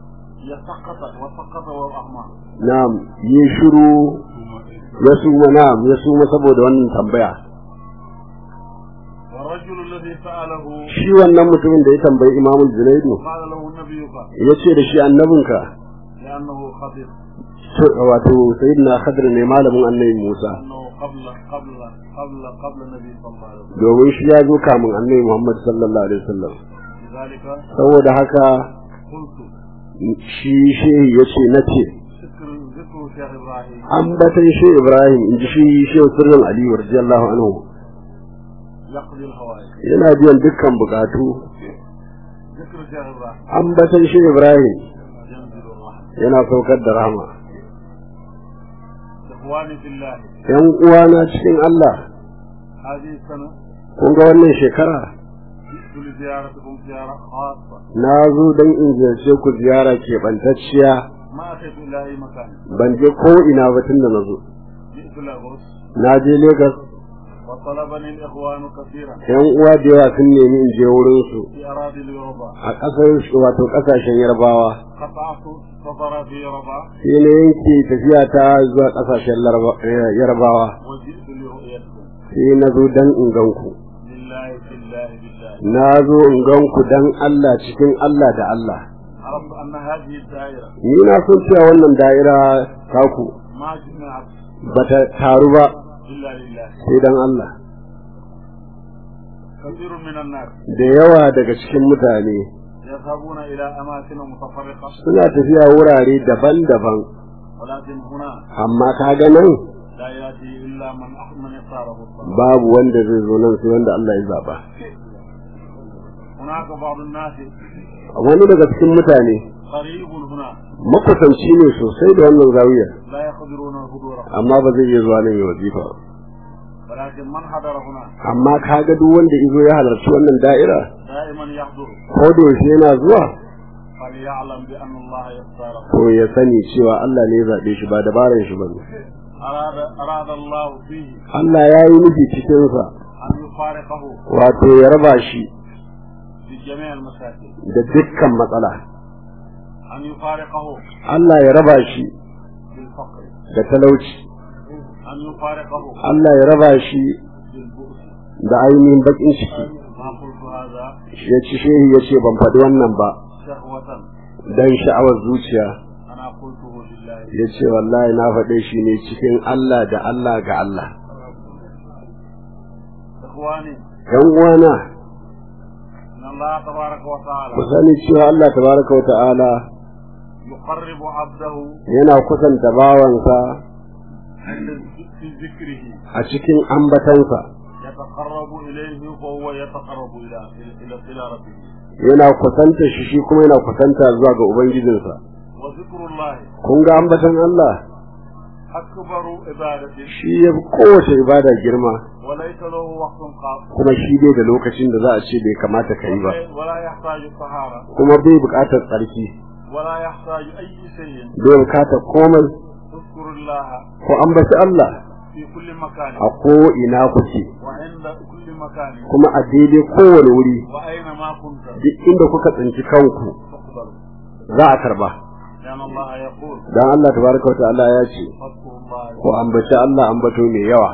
S4: Na'am, ya shiru ya suma, na'am ya suma saboda wannan tambaya. Shi wannan mutumin da ya tambayi Imam Junayd ya ce da shi annabinka, wato sayyidina Khadir ne malamin annabi Musa, domin shi ya zo kamun annabi Muhammad sallallahu alaihi wasallam. Saboda haka shi shehi ya ce na ce ambatan shi Ibrahim in ji shi shehu sirrin Aliyu radiyallahu anhu yana biyan dukkan bukatu. Ambatan shi Ibrahim yana saukar da rahama. yan uwana cikin Allah, kun ga wannan shekara na zo don in ziyarce ku ziyara keɓantacciya, ban je ko ina ba tun da na zo. Na je Legas, yan uwa da yawa sun nemi in je wurin su a ƙasar wato ƙasashen Yarbawa, sai na yanke tafiya ta zuwa ƙasashen Yarbawa, sai na zo don in gan ku. Na zo in gan ku don Allah, cikin Allah da Allah. Ni na son cewa wannan da'ira taku ba ta taru ba sai don Allah. Da yawa daga cikin mutane suna tafiya wurare daban-daban, amma ka ga nan babu wanda zai zo nan sai wanda Allah ya zaba. Wani daga cikin mutane makusanci ne sosai da wannan zawiya, amma ba zai iya zuwa nan ya wazifa. Amma kaga duk wanda izo ya halarci wannan da'ira ko da yaushe yana zuwa, to ya sani cewa Allah ne ya zaɓe shi, ba dabaran shi ba ne. Allah ya yi nufi cikinsa wato ya raba shi da dukkan matsala. Allah ya raba shi da talauci. Allah ya raba shi da ainihin bakin ciki. Ya ci shehi ya ce ban faɗi wannan ba don sha'awar zuciya, ya ce wallahi na faɗe shi ne cikin Allah da Allah ga Allah. ‘Yan uwana,
S5: الله تبارك وتعالى
S4: ku sani cewa Allah tabaraka wa ta'ala
S5: يقرب عبده
S4: yana kusanta bawansa
S5: عند في ذكره
S4: a cikin ambatansa,
S5: يتقرب إليه وهو يتقرب إلى إلى إلى ربه
S4: yana kusanta shi shi kuma yana kusanta zuwa ga ubangijinsa.
S5: وذكر الله
S4: Kun ga ambatan Allah
S5: أكبر عبادة
S4: shi ya fi kowace ibada girma,
S5: وليس له وقت خاص
S4: kuma shi bai da lokacin da za a ce bai kamata ka yi ba,
S5: ولا يحتاج طهارة
S4: kuma bai buƙatar tsarki,
S5: ولا يحتاج أي شيء.
S4: bai buƙatar komai.
S5: اذكر الله
S4: Ku ambaci Allah
S5: في كل مكان
S4: a ko ina kuke,
S5: وعند كل مكان
S4: kuma a daidai kowane wuri,
S5: وأينما كنت
S4: duk inda kuka tsinci kanku
S5: فاقبل
S4: za a karba.
S5: لأن الله يقول
S4: Dan Allah tabaraka wa ta'ala ya ce,
S5: فاذكروا الله.
S4: ku ambaci Allah ambato mai yawa.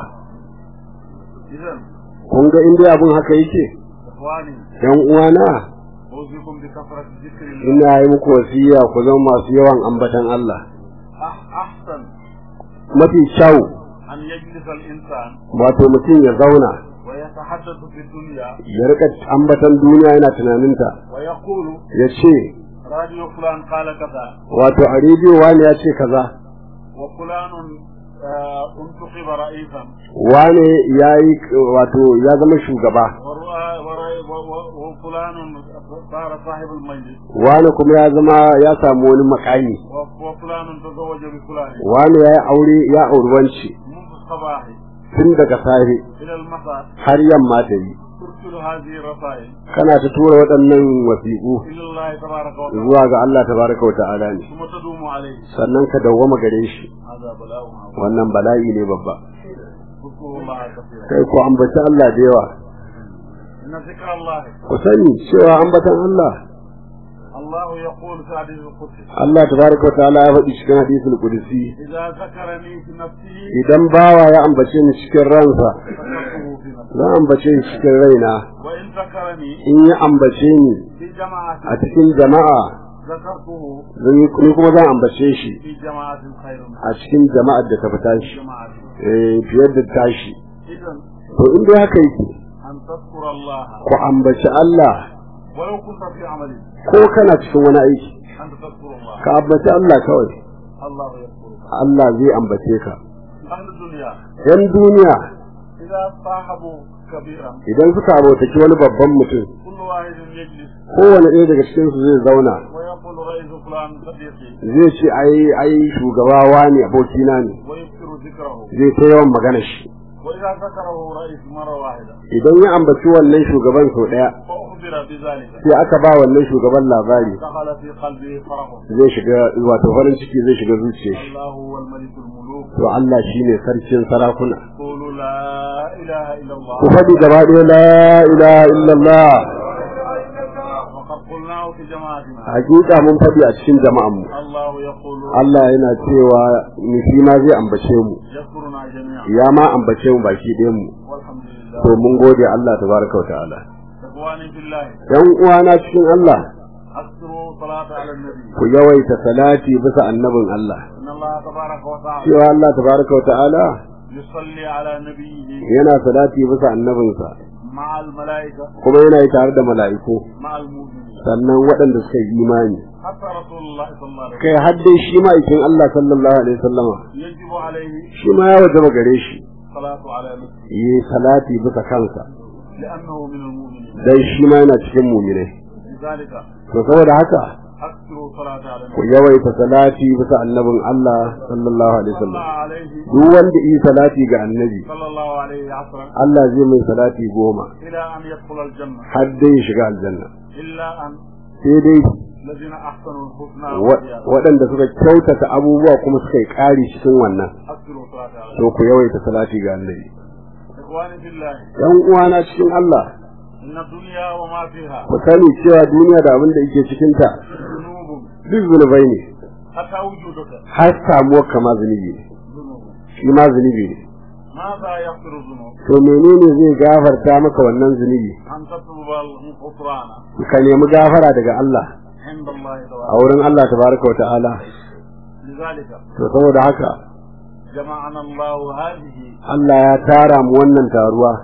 S5: إذن
S4: Kun ga inda abun haka yake,
S5: إخواني
S4: ‘yan uwana,
S5: أوصيكم بكثرة ذكر الله.
S4: ina yi muku wasiya ku zama masu yawan ambatan Allah.
S5: أح- أحسن
S4: Mafi kyau
S5: أن يجلس الإنسان
S4: wato mutum ya zauna
S5: ويتحدث في الدنيا
S4: ya rika ambatan duniya yana tunaninta,
S5: ويقول
S4: ya ce
S5: راديو فلان قال كذا
S4: wato a rediyo wani ya ce kaza,
S5: وفلان آه، انتخب رئيسا
S4: wane ya yi wato ya zama shugaba,
S5: ورأى- ورأى- و- و- وفلان صار صاحب المجلس
S4: wane kuma ya zama ya samu wani makami,
S5: و- وفلان تزوج بفلان
S4: wane ya yi aure ya auri wance,
S5: منذ الصباح
S4: tun daga safe
S5: إلى المساء
S4: har yamma ta yi.
S5: ترسل هذه الرسائل
S4: Kana ta tura waɗannan wasiƙu
S5: إلى الله تبارك وتعالى
S4: zuwa ga Allah tabaraka wa ta'ala ne,
S5: ثم تدوم عليه.
S4: sannan ka dawwama gare shi.
S5: هذا بلاء عظيم.
S4: Wannan bala'i ne babba.
S5: اذكروا الله كثيرا.
S4: Kai ku ambaci Allah da yawa.
S5: إن ذكر الله
S4: Ku sani cewa ambatan Allah,
S5: الله يقول في حديث القدس
S4: Allah tabaraka wa ta'ala ya faɗi cikin hadisul qudsi,
S5: إذا ذكرني في نفسه
S4: idan bawa ya ambace ni cikin ransa,
S5: ذكرته في نفسه
S4: za ambace ni cikin raina,
S5: وإن ذكرني
S4: in ya ambace ni
S5: في جماعة
S4: a cikin jama'a,
S5: ذكرته
S4: zan yi- ni kuma zan ambace shi
S5: في جماعة خير من
S4: a cikin jama'ar da ta fi tashi,
S5: جماعة.
S4: eh, fiye da tashi.
S5: إذا
S4: To in dai haka yake,
S5: أن تذكر الله
S4: ku ambaci Allah
S5: ولو كنت في عمل
S4: ko kana cikin wani aiki,
S5: أن تذكر الله
S4: ka ambaci Allah kawai,
S5: الله يذكرك.
S4: Allah zai ambace ka.
S5: أهل الدنيا
S4: ‘Yan duniya
S5: إذا صاحبوا كبيرا
S4: idan suka abotaki wani babban mutum,
S5: كل واحد يجلس
S4: kowane ɗaya daga cikinsu zai zauna,
S5: ويقول رئيس فلان صديقي
S4: zai ce ai ai shugaba wani abokina ne,
S5: ويذكر ذكره.
S4: zai ta yawan magana shi.
S5: وإذا ذكره رئيس مرة واحدة
S4: Idan ya ambaci wannan shugaban sau ɗaya,
S5: فأخبر بذلك
S4: sai aka ba wannan shugaban labari,
S5: دخل في قلبه فرح.
S4: zai shiga wato farin ciki zai shiga zuciyar shi.
S5: الله هو الملك الملوك.
S4: To Allah shine sarkin sarakuna.
S5: قولوا لا إله إلا الله.
S4: Ku faɗi gaba ɗaya la ilaha illallah.
S5: وقد قلناه في جماعتنا.
S4: Hakika mun faɗi a cikin jama'anmu.
S5: الله يقول
S4: Allah yana cewa ni shi ma zai ambace mu,
S5: يذكرنا جميعا.
S4: ya ma ambace mu baki ɗayan mu.
S5: والحمد لله.
S4: To mun gode Allah tabaraka wa ta'ala.
S5: إخواني في الله
S4: ‘Yan uwana cikin Allah,
S5: أكثروا صلاة على النبي.
S4: ku yawaita salati bisa annabin Allah.
S5: إن الله تبارك وتعالى
S4: Cewa Allah tabaraka wa ta'ala
S5: يصلي على نبيه
S4: yana salati bisa annabinsa,
S5: مع الملائكة
S4: kuma yana yi tare da mala'iku,
S5: مع المؤمنين.
S4: sannan waɗanda suka yi imani.
S5: حتى رسول الله صلى الله عليه
S4: Kai har dai shi ma'aikin Allah sallallahu alaihi wasallama,
S5: وسلم يجب عليه
S4: shi ma ya wajaba gare shi,
S5: الصلاة على نفسه
S4: yi salati bisa kansa,
S5: لأنه من المؤمنين.
S4: dan shi ma yana cikin muminai.
S5: لذلك
S4: To saboda haka,
S5: أكثروا صلاة على
S4: ku
S5: النبي.
S4: yawaita salati bisa annabin Allah sallallahu alaihi
S5: صلى
S4: wasallam.
S5: عليه
S4: Duk wanda yi salati ga annabi,
S5: صلى الله عليه عشرا
S4: Allah zai mai salati goma,
S5: إلى أن يدخل الجنة.
S4: har dai ya shiga aljanna.
S5: إلا أن
S4: Sai dai
S5: الذين أحسنوا الحسنى
S4: wa-
S5: والزيادة.
S4: waɗanda suka kyautata abubuwa kuma suka yi ƙari cikin wannan,
S5: أكثروا صلاة على
S4: to ku yawaita salati ga annabi.
S5: النبي. إخواني في الله
S4: ‘Yan uwana cikin Allah,
S5: إن الدنيا وما فيها
S4: ku sani cewa duniya da abin da yake cikinta
S5: ذنوب
S4: duk zunubai ne,
S5: حتى وجودك
S4: har samuwar kama zunubi ne,
S5: ذنوب.
S4: shi ma zunubi ne.
S5: ماذا يغفر الذنوب؟
S4: To menene zai gafarta maka wannan zunubi?
S5: أن تطلب الغفران
S4: Ka nemi gafara daga Allah,
S5: عند الله
S4: a
S5: تبارك.
S4: wurin Allah tabaraka wa ta'ala.
S5: لذلك
S4: To saboda haka,
S5: جمعنا الله هذه
S4: Allah ya tara mu wannan taruwa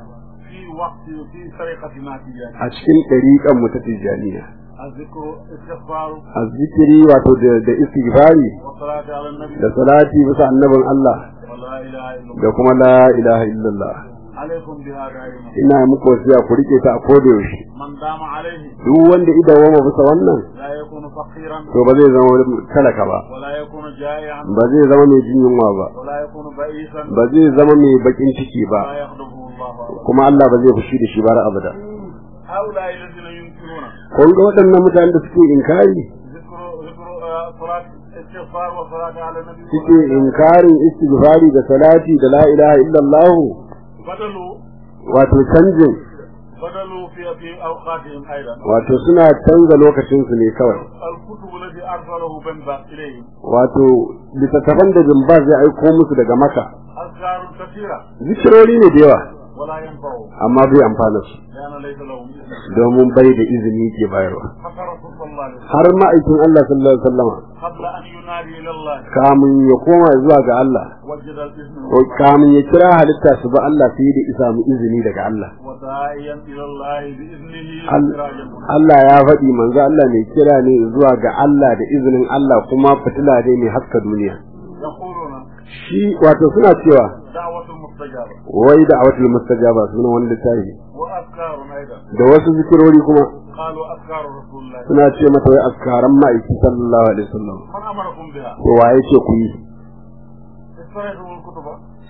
S5: في وقت في طريقتنا تجانية
S4: a cikin ɗariƙan mu ta tijaniya
S5: الذكر استغفار
S4: azzikiri wato da da istighfari
S5: والصلاة على النبي
S4: da salati bisa annabin Allah
S5: ولا إله إلا الله
S4: da kuma la ilaha illallah
S5: عليكم بها دائما
S4: ina muku wasiya ku rike ta a koda yaushe
S5: من دام عليه
S4: duk wanda idan wama bisa wannan
S5: لا يكون فقيرا
S4: to ba zai zama talaka ba
S5: ولا يكون جائعا
S4: ba zai zama mai jin yunwa ba
S5: ولا يكون بئيسا
S4: ba zai zama mai bakin ciki ba
S5: لا يغضبه الله أبدا
S4: kuma Allah ba zai fushi da shi ba har abada
S5: هؤلاء الذين ينكرون
S4: kun ga waɗannan mutanen da suke inkari
S5: ذكر ذكر آه، صلاة استغفار والصلاة على النبي
S4: suke inkarin istighfari da salati da la ilaha illallah
S5: بدلوا
S4: wato canjin
S5: بدلوا في في أوقاتهم أيضا
S4: wato suna canza lokacin su ne kawai
S5: الكتب التي أرسله بن باز إليهم
S4: wato littattafan da Jimba zai aiko musu daga Maka
S5: أذكار كثيرة
S4: zikirori ne da yawa
S5: ولا ينفعهم
S4: amma bai amfana su
S5: لأن ليس لهم إذن
S4: domin bai da izini ke bayarwa
S5: حتى رسول صلى الله عليه وسلم
S4: har ma'aikin Allah sallallahu alaihi wasallama
S5: قبل أن ينادي إلى الله
S4: kamun ya koma zuwa ga Allah
S5: وجد الإذن
S4: ko kamun ya kira halitta su ba Allah sai da isa mu izini daga Allah
S5: وداعيا إلى الله بإذنه
S4: Al-
S5: سراجا منيرا.
S4: Allah ya faɗi manzo Allah mai kira ne zuwa ga Allah da izinin Allah kuma fitila ne mai haska duniya
S5: يقولون
S4: shi wato suna cewa
S5: دعوة مستجابة
S4: wai da awatul mustajaba sunan wani littafi
S5: وأذكار أيضا
S4: da wasu zikirori kuma
S5: قالوا أذكار رسول الله
S4: suna ce mata wai askaran ma'aiki sallallahu alaihi wasallam
S5: من أمركم بها
S4: to waye ce ku yi
S5: استريتم الكتب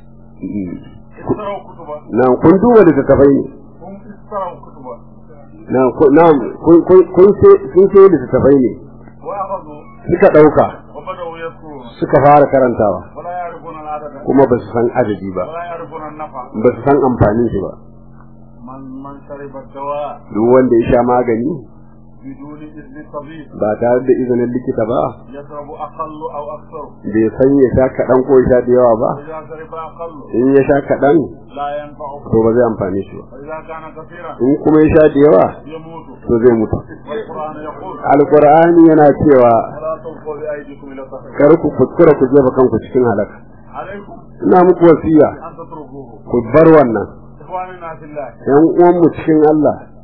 S5: استروا كتبا
S4: na kun duba littattafai ne
S5: هم استروا كتبا
S4: na ku- na kun kun kun sai kun sai littattafai ne
S5: وأخذوا
S4: suka dauka
S5: وبدأوا يذكرون
S4: suka fara karantawa
S5: ولا يعرفون العدد
S4: kuma ba su san adadi ba
S5: ولا يعرفون النفع
S4: ba su san amfanin shi ba
S5: من من شرب الدواء
S4: duk wanda ya sha magani
S5: بدون إذن الطبيب
S4: ba tare da izinin likita ba
S5: يشرب أقل أو أكثر
S4: bai san ya sha kaɗan ko ya sha da yawa ba
S5: وإذا شرب أقل
S4: in ya sha kaɗan
S5: لا ينفعه
S4: to ba zai amfani shi ba
S5: وإذا كان كثيرا
S4: in kuma ya sha da yawa
S5: يموت
S4: to zai mutu
S5: والقرآن يقول
S4: alqur'ani yana cewa
S5: ولا تلقوا بأيديكم إلى التهلكة
S4: kar ku kuskura ku jefa kanku cikin halaka
S5: عليكم
S4: ina muku wasiya
S5: أن تتركوه
S4: ku bar wannan
S5: إخواننا في الله
S4: yan uwan mu cikin Allah